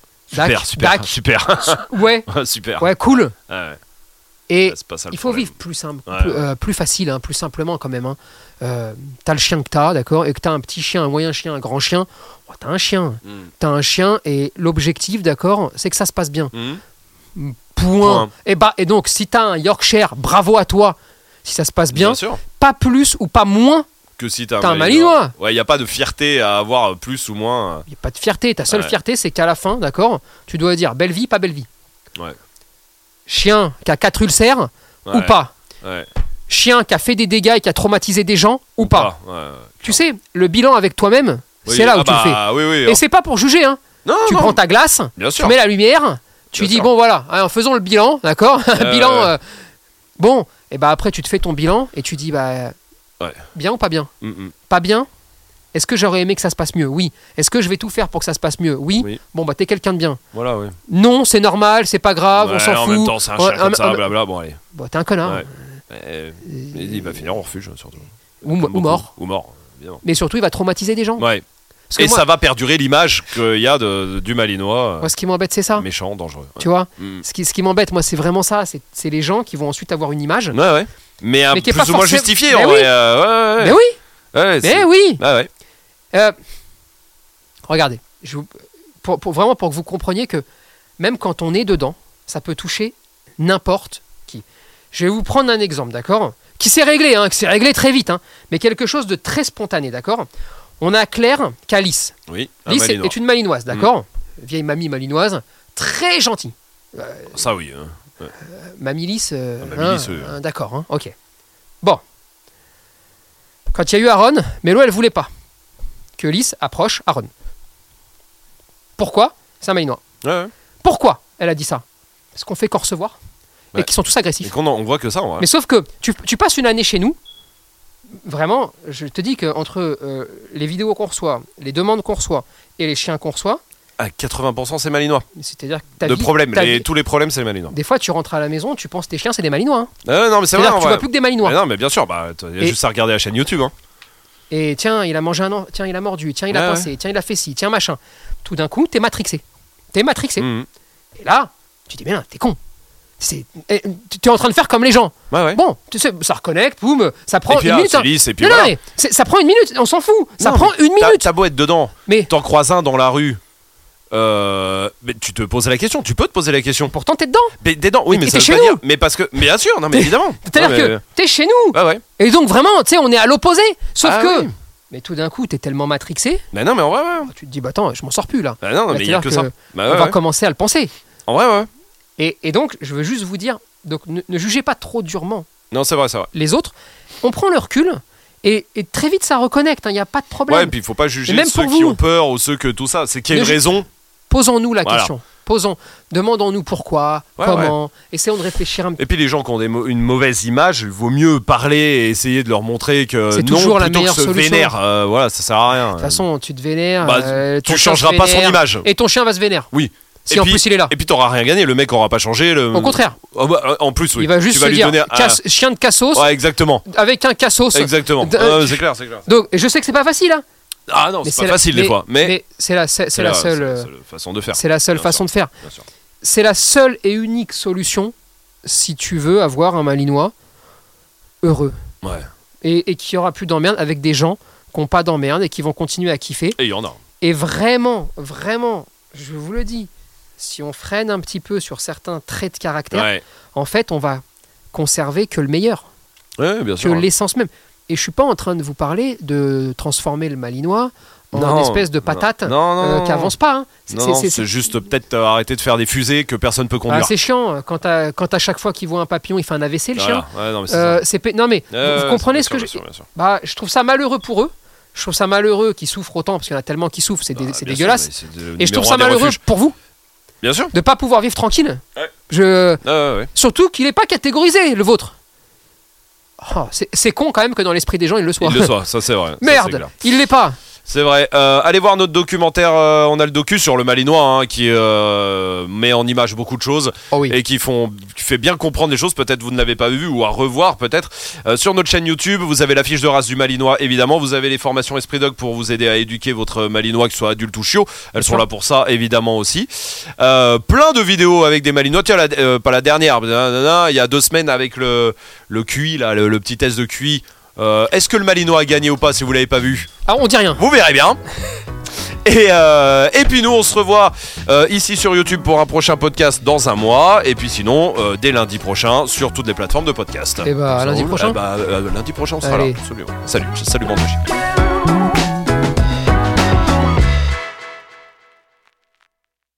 Speaker 2: Super.
Speaker 3: Ouais.
Speaker 2: Super.
Speaker 3: Ouais, cool.
Speaker 2: Ouais.
Speaker 3: Et il faut vivre plus simple, plus facile, plus simplement quand même. T'as le chien que t'as, d'accord, et que t'as un petit chien, un moyen chien, un grand chien. T'as un chien. T'as un chien et l'objectif, d'accord, c'est que ça se passe bien. Point. Et donc, si t'as un Yorkshire, bravo à toi. si ça se passe bien pas plus ou pas moins
Speaker 2: que si t'as
Speaker 3: un malinois.
Speaker 2: Ouais, il y a pas de fierté à avoir plus ou moins.
Speaker 3: Il y a pas de fierté, ta seule fierté c'est qu'à la fin, d'accord, tu dois dire belle vie, pas belle vie.
Speaker 2: Ouais.
Speaker 3: Chien qui a 4 ulcères ou pas.
Speaker 2: Ouais.
Speaker 3: Chien qui a fait des dégâts et qui a traumatisé des gens ou pas. Tu sais, le bilan avec toi-même, c'est là où tu le fais.
Speaker 2: Oui,
Speaker 3: et c'est pas pour juger, hein. Tu prends ta glace, tu mets la lumière, tu dis bon voilà, en faisons le bilan, d'accord. Bilan. Bon, et bah après tu te fais ton bilan et tu dis bah bien ou pas bien. Pas bien. Est-ce que j'aurais aimé que ça se passe mieux? Oui. Est-ce que je vais tout faire pour que ça se passe mieux? Oui. Bon bah t'es quelqu'un de bien.
Speaker 2: Voilà, oui.
Speaker 3: Non, c'est normal, c'est pas grave, on s'en fout.
Speaker 2: En même temps, c'est un chien comme ça, blabla. Bon allez.
Speaker 3: Bon, t'es un connard.
Speaker 2: Il va finir en refuge surtout.
Speaker 3: Ou mort.
Speaker 2: Ou mort, évidemment.
Speaker 3: Mais surtout, il va traumatiser des gens.
Speaker 2: Ouais. Et ça va perdurer l'image qu'il y a du malinois.
Speaker 3: Moi, ce qui m'embête, c'est ça.
Speaker 2: Méchant, dangereux.
Speaker 3: Tu vois, ce qui m'embête, moi, c'est vraiment ça. C'est les gens qui vont ensuite avoir une image.
Speaker 2: Ouais. Mais qui est plus ou moins justifiée.
Speaker 3: Mais
Speaker 2: en
Speaker 3: oui.
Speaker 2: vrai.
Speaker 3: Mais oui. Mais oui.
Speaker 2: Ouais.
Speaker 3: Regardez, vraiment pour que vous compreniez que même quand on est dedans, ça peut toucher n'importe qui. Je vais vous prendre un exemple, d'accord, qui s'est réglé très vite, hein, mais quelque chose de très spontané, d'accord. On a Claire qui a Lys.
Speaker 2: Oui.
Speaker 3: Lys est une malinoise, d'accord. Vieille mamie malinoise, très gentille.
Speaker 2: Ça oui.
Speaker 3: Mamie Lys.
Speaker 2: Lys,
Speaker 3: d'accord, hein, ok. Bon. Quand il y a eu Aaron, Mélo, elle voulait pas que Lys approche Aaron. Pourquoi? C'est un malinois.
Speaker 2: Ouais.
Speaker 3: Pourquoi elle a dit ça? Parce qu'on fait qu'en recevoir et qu'ils sont tous agressifs.
Speaker 2: Et on voit que ça. Ouais.
Speaker 3: Mais sauf que tu passes une année chez nous. Vraiment, je te dis qu'entre les vidéos qu'on reçoit, les demandes qu'on reçoit et les chiens qu'on reçoit,
Speaker 2: à 80% c'est malinois.
Speaker 3: C'est-à-dire que
Speaker 2: tous les problèmes c'est les malinois.
Speaker 3: Des fois tu rentres à la maison, tu penses que tes chiens c'est des malinois. Hein.
Speaker 2: Non mais c'est vrai.
Speaker 3: Tu vois plus que des malinois.
Speaker 2: Mais non mais bien sûr, il y a juste à regarder la chaîne YouTube. Hein.
Speaker 3: Et tiens, il a mangé tiens, il a mordu, tiens, il a pincé, tiens, il a fait ci, tiens, machin. Tout d'un coup, t'es matrixé. Et là, tu dis, mais non, t'es con. Tu es en train de faire comme les gens. Bon, tu sais, ça reconnecte, boum, ça prend une minute. Ça prend une minute, on s'en fout. Ça prend une minute.
Speaker 2: T'as beau être dedans, t'en croises un dans la rue. Mais tu te poses la question, tu peux te poser la question.
Speaker 3: Pourtant t'es dedans.
Speaker 2: Mais dedans, oui, mais ça veut pas dire. Mais parce que, bien sûr, non, mais évidemment.
Speaker 3: C'est-à-dire que t'es chez nous. Et donc vraiment, tu sais, on est à l'opposé. Sauf que. Oui. Mais tout d'un coup, t'es tellement matrixé.
Speaker 2: Mais non, mais en vrai,
Speaker 3: tu te dis, bah attends, je m'en sors plus là.
Speaker 2: Non, mais il y a que ça.
Speaker 3: On va commencer à le penser.
Speaker 2: En vrai,
Speaker 3: Et donc, je veux juste vous dire, donc ne jugez pas trop durement.
Speaker 2: Non, c'est vrai.
Speaker 3: Les autres, on prend le recul. Et très vite, ça reconnecte. Il n'y a pas de problème.
Speaker 2: Ouais, et puis il faut pas juger ceux qui ont peur ou ceux que tout ça. C'est qu'il y a une raison.
Speaker 3: Posons-nous la question. Demandons-nous pourquoi, comment, essayons de réfléchir un peu.
Speaker 2: Et puis les gens qui ont une mauvaise image, il vaut mieux parler et essayer de leur montrer que
Speaker 3: c'est toujours la meilleure solution.
Speaker 2: Vénère, voilà, ça sert à rien.
Speaker 3: De toute façon, tu te vénères,
Speaker 2: tu changeras pas son image.
Speaker 3: Et ton chien va se vénérer.
Speaker 2: Oui.
Speaker 3: Si en plus il est là.
Speaker 2: Et puis t'auras rien gagné, le mec aura pas changé.
Speaker 3: Au contraire.
Speaker 2: En plus, oui.
Speaker 3: Il va juste se dire chien de cassos.
Speaker 2: Ouais, exactement.
Speaker 3: Avec un cassos.
Speaker 2: Exactement. C'est clair.
Speaker 3: Donc, je sais que c'est pas facile, hein.
Speaker 2: Ah non, c'est pas facile des fois, mais
Speaker 3: c'est la seule
Speaker 2: façon de faire.
Speaker 3: C'est la seule façon de faire. C'est la seule et unique solution si tu veux avoir un malinois heureux.
Speaker 2: Ouais.
Speaker 3: Et qui aura plus d'emmerde avec des gens qui n'ont pas d'emmerde et qui vont continuer à kiffer.
Speaker 2: Et il y en a.
Speaker 3: Et vraiment, je vous le dis, si on freine un petit peu sur certains traits de caractère, en fait, on va conserver que le meilleur.
Speaker 2: Ouais, bien sûr.
Speaker 3: Que l'essence même. Et je suis pas en train de vous parler de transformer le malinois en espèce de patate qui avance pas. Hein.
Speaker 2: C'est juste peut-être arrêter de faire des fusées que personne peut conduire.
Speaker 3: C'est chiant quand à chaque fois qu'il voit un papillon, il fait un AVC le chien.
Speaker 2: Ouais, non, mais
Speaker 3: non mais vous comprenez ce que je trouve ça malheureux pour eux. Je trouve ça malheureux qu'ils souffrent autant parce qu'il y en a tellement qui souffrent, c'est dégueulasse. Et je trouve ça malheureux pour vous.
Speaker 2: Bien sûr.
Speaker 3: De pas pouvoir vivre tranquille. Surtout qu'il n'est pas catégorisé le vôtre. Oh, c'est con quand même que dans l'esprit des gens il le soit.
Speaker 2: Il le soit, ça c'est vrai.
Speaker 3: Merde, il l'est pas.
Speaker 2: C'est vrai. Allez voir notre documentaire. On a le docu sur le malinois qui met en image beaucoup de choses et qui fait bien comprendre les choses. Peut-être vous ne l'avez pas vu ou à revoir peut-être. Sur notre chaîne YouTube, vous avez la fiche de race du malinois évidemment. Vous avez les formations Esprit Dog pour vous aider à éduquer votre malinois, qu'il soit adulte ou chiot. Elles sont là pour ça évidemment aussi. Plein de vidéos avec des malinois. Tiens, pas la dernière. Il y a 2 semaines avec le QI là, le petit test de QI. Est-ce que le malinois a gagné ou pas si vous l'avez pas vu?
Speaker 3: Ah, on dit rien.
Speaker 2: Vous verrez bien. Et puis nous on se revoit ici sur YouTube pour un prochain podcast dans un mois. Et puis sinon dès lundi prochain sur toutes les plateformes de podcast.
Speaker 3: Et lundi prochain.
Speaker 2: Lundi prochain on sera là. Absolument. Salut Bandochi.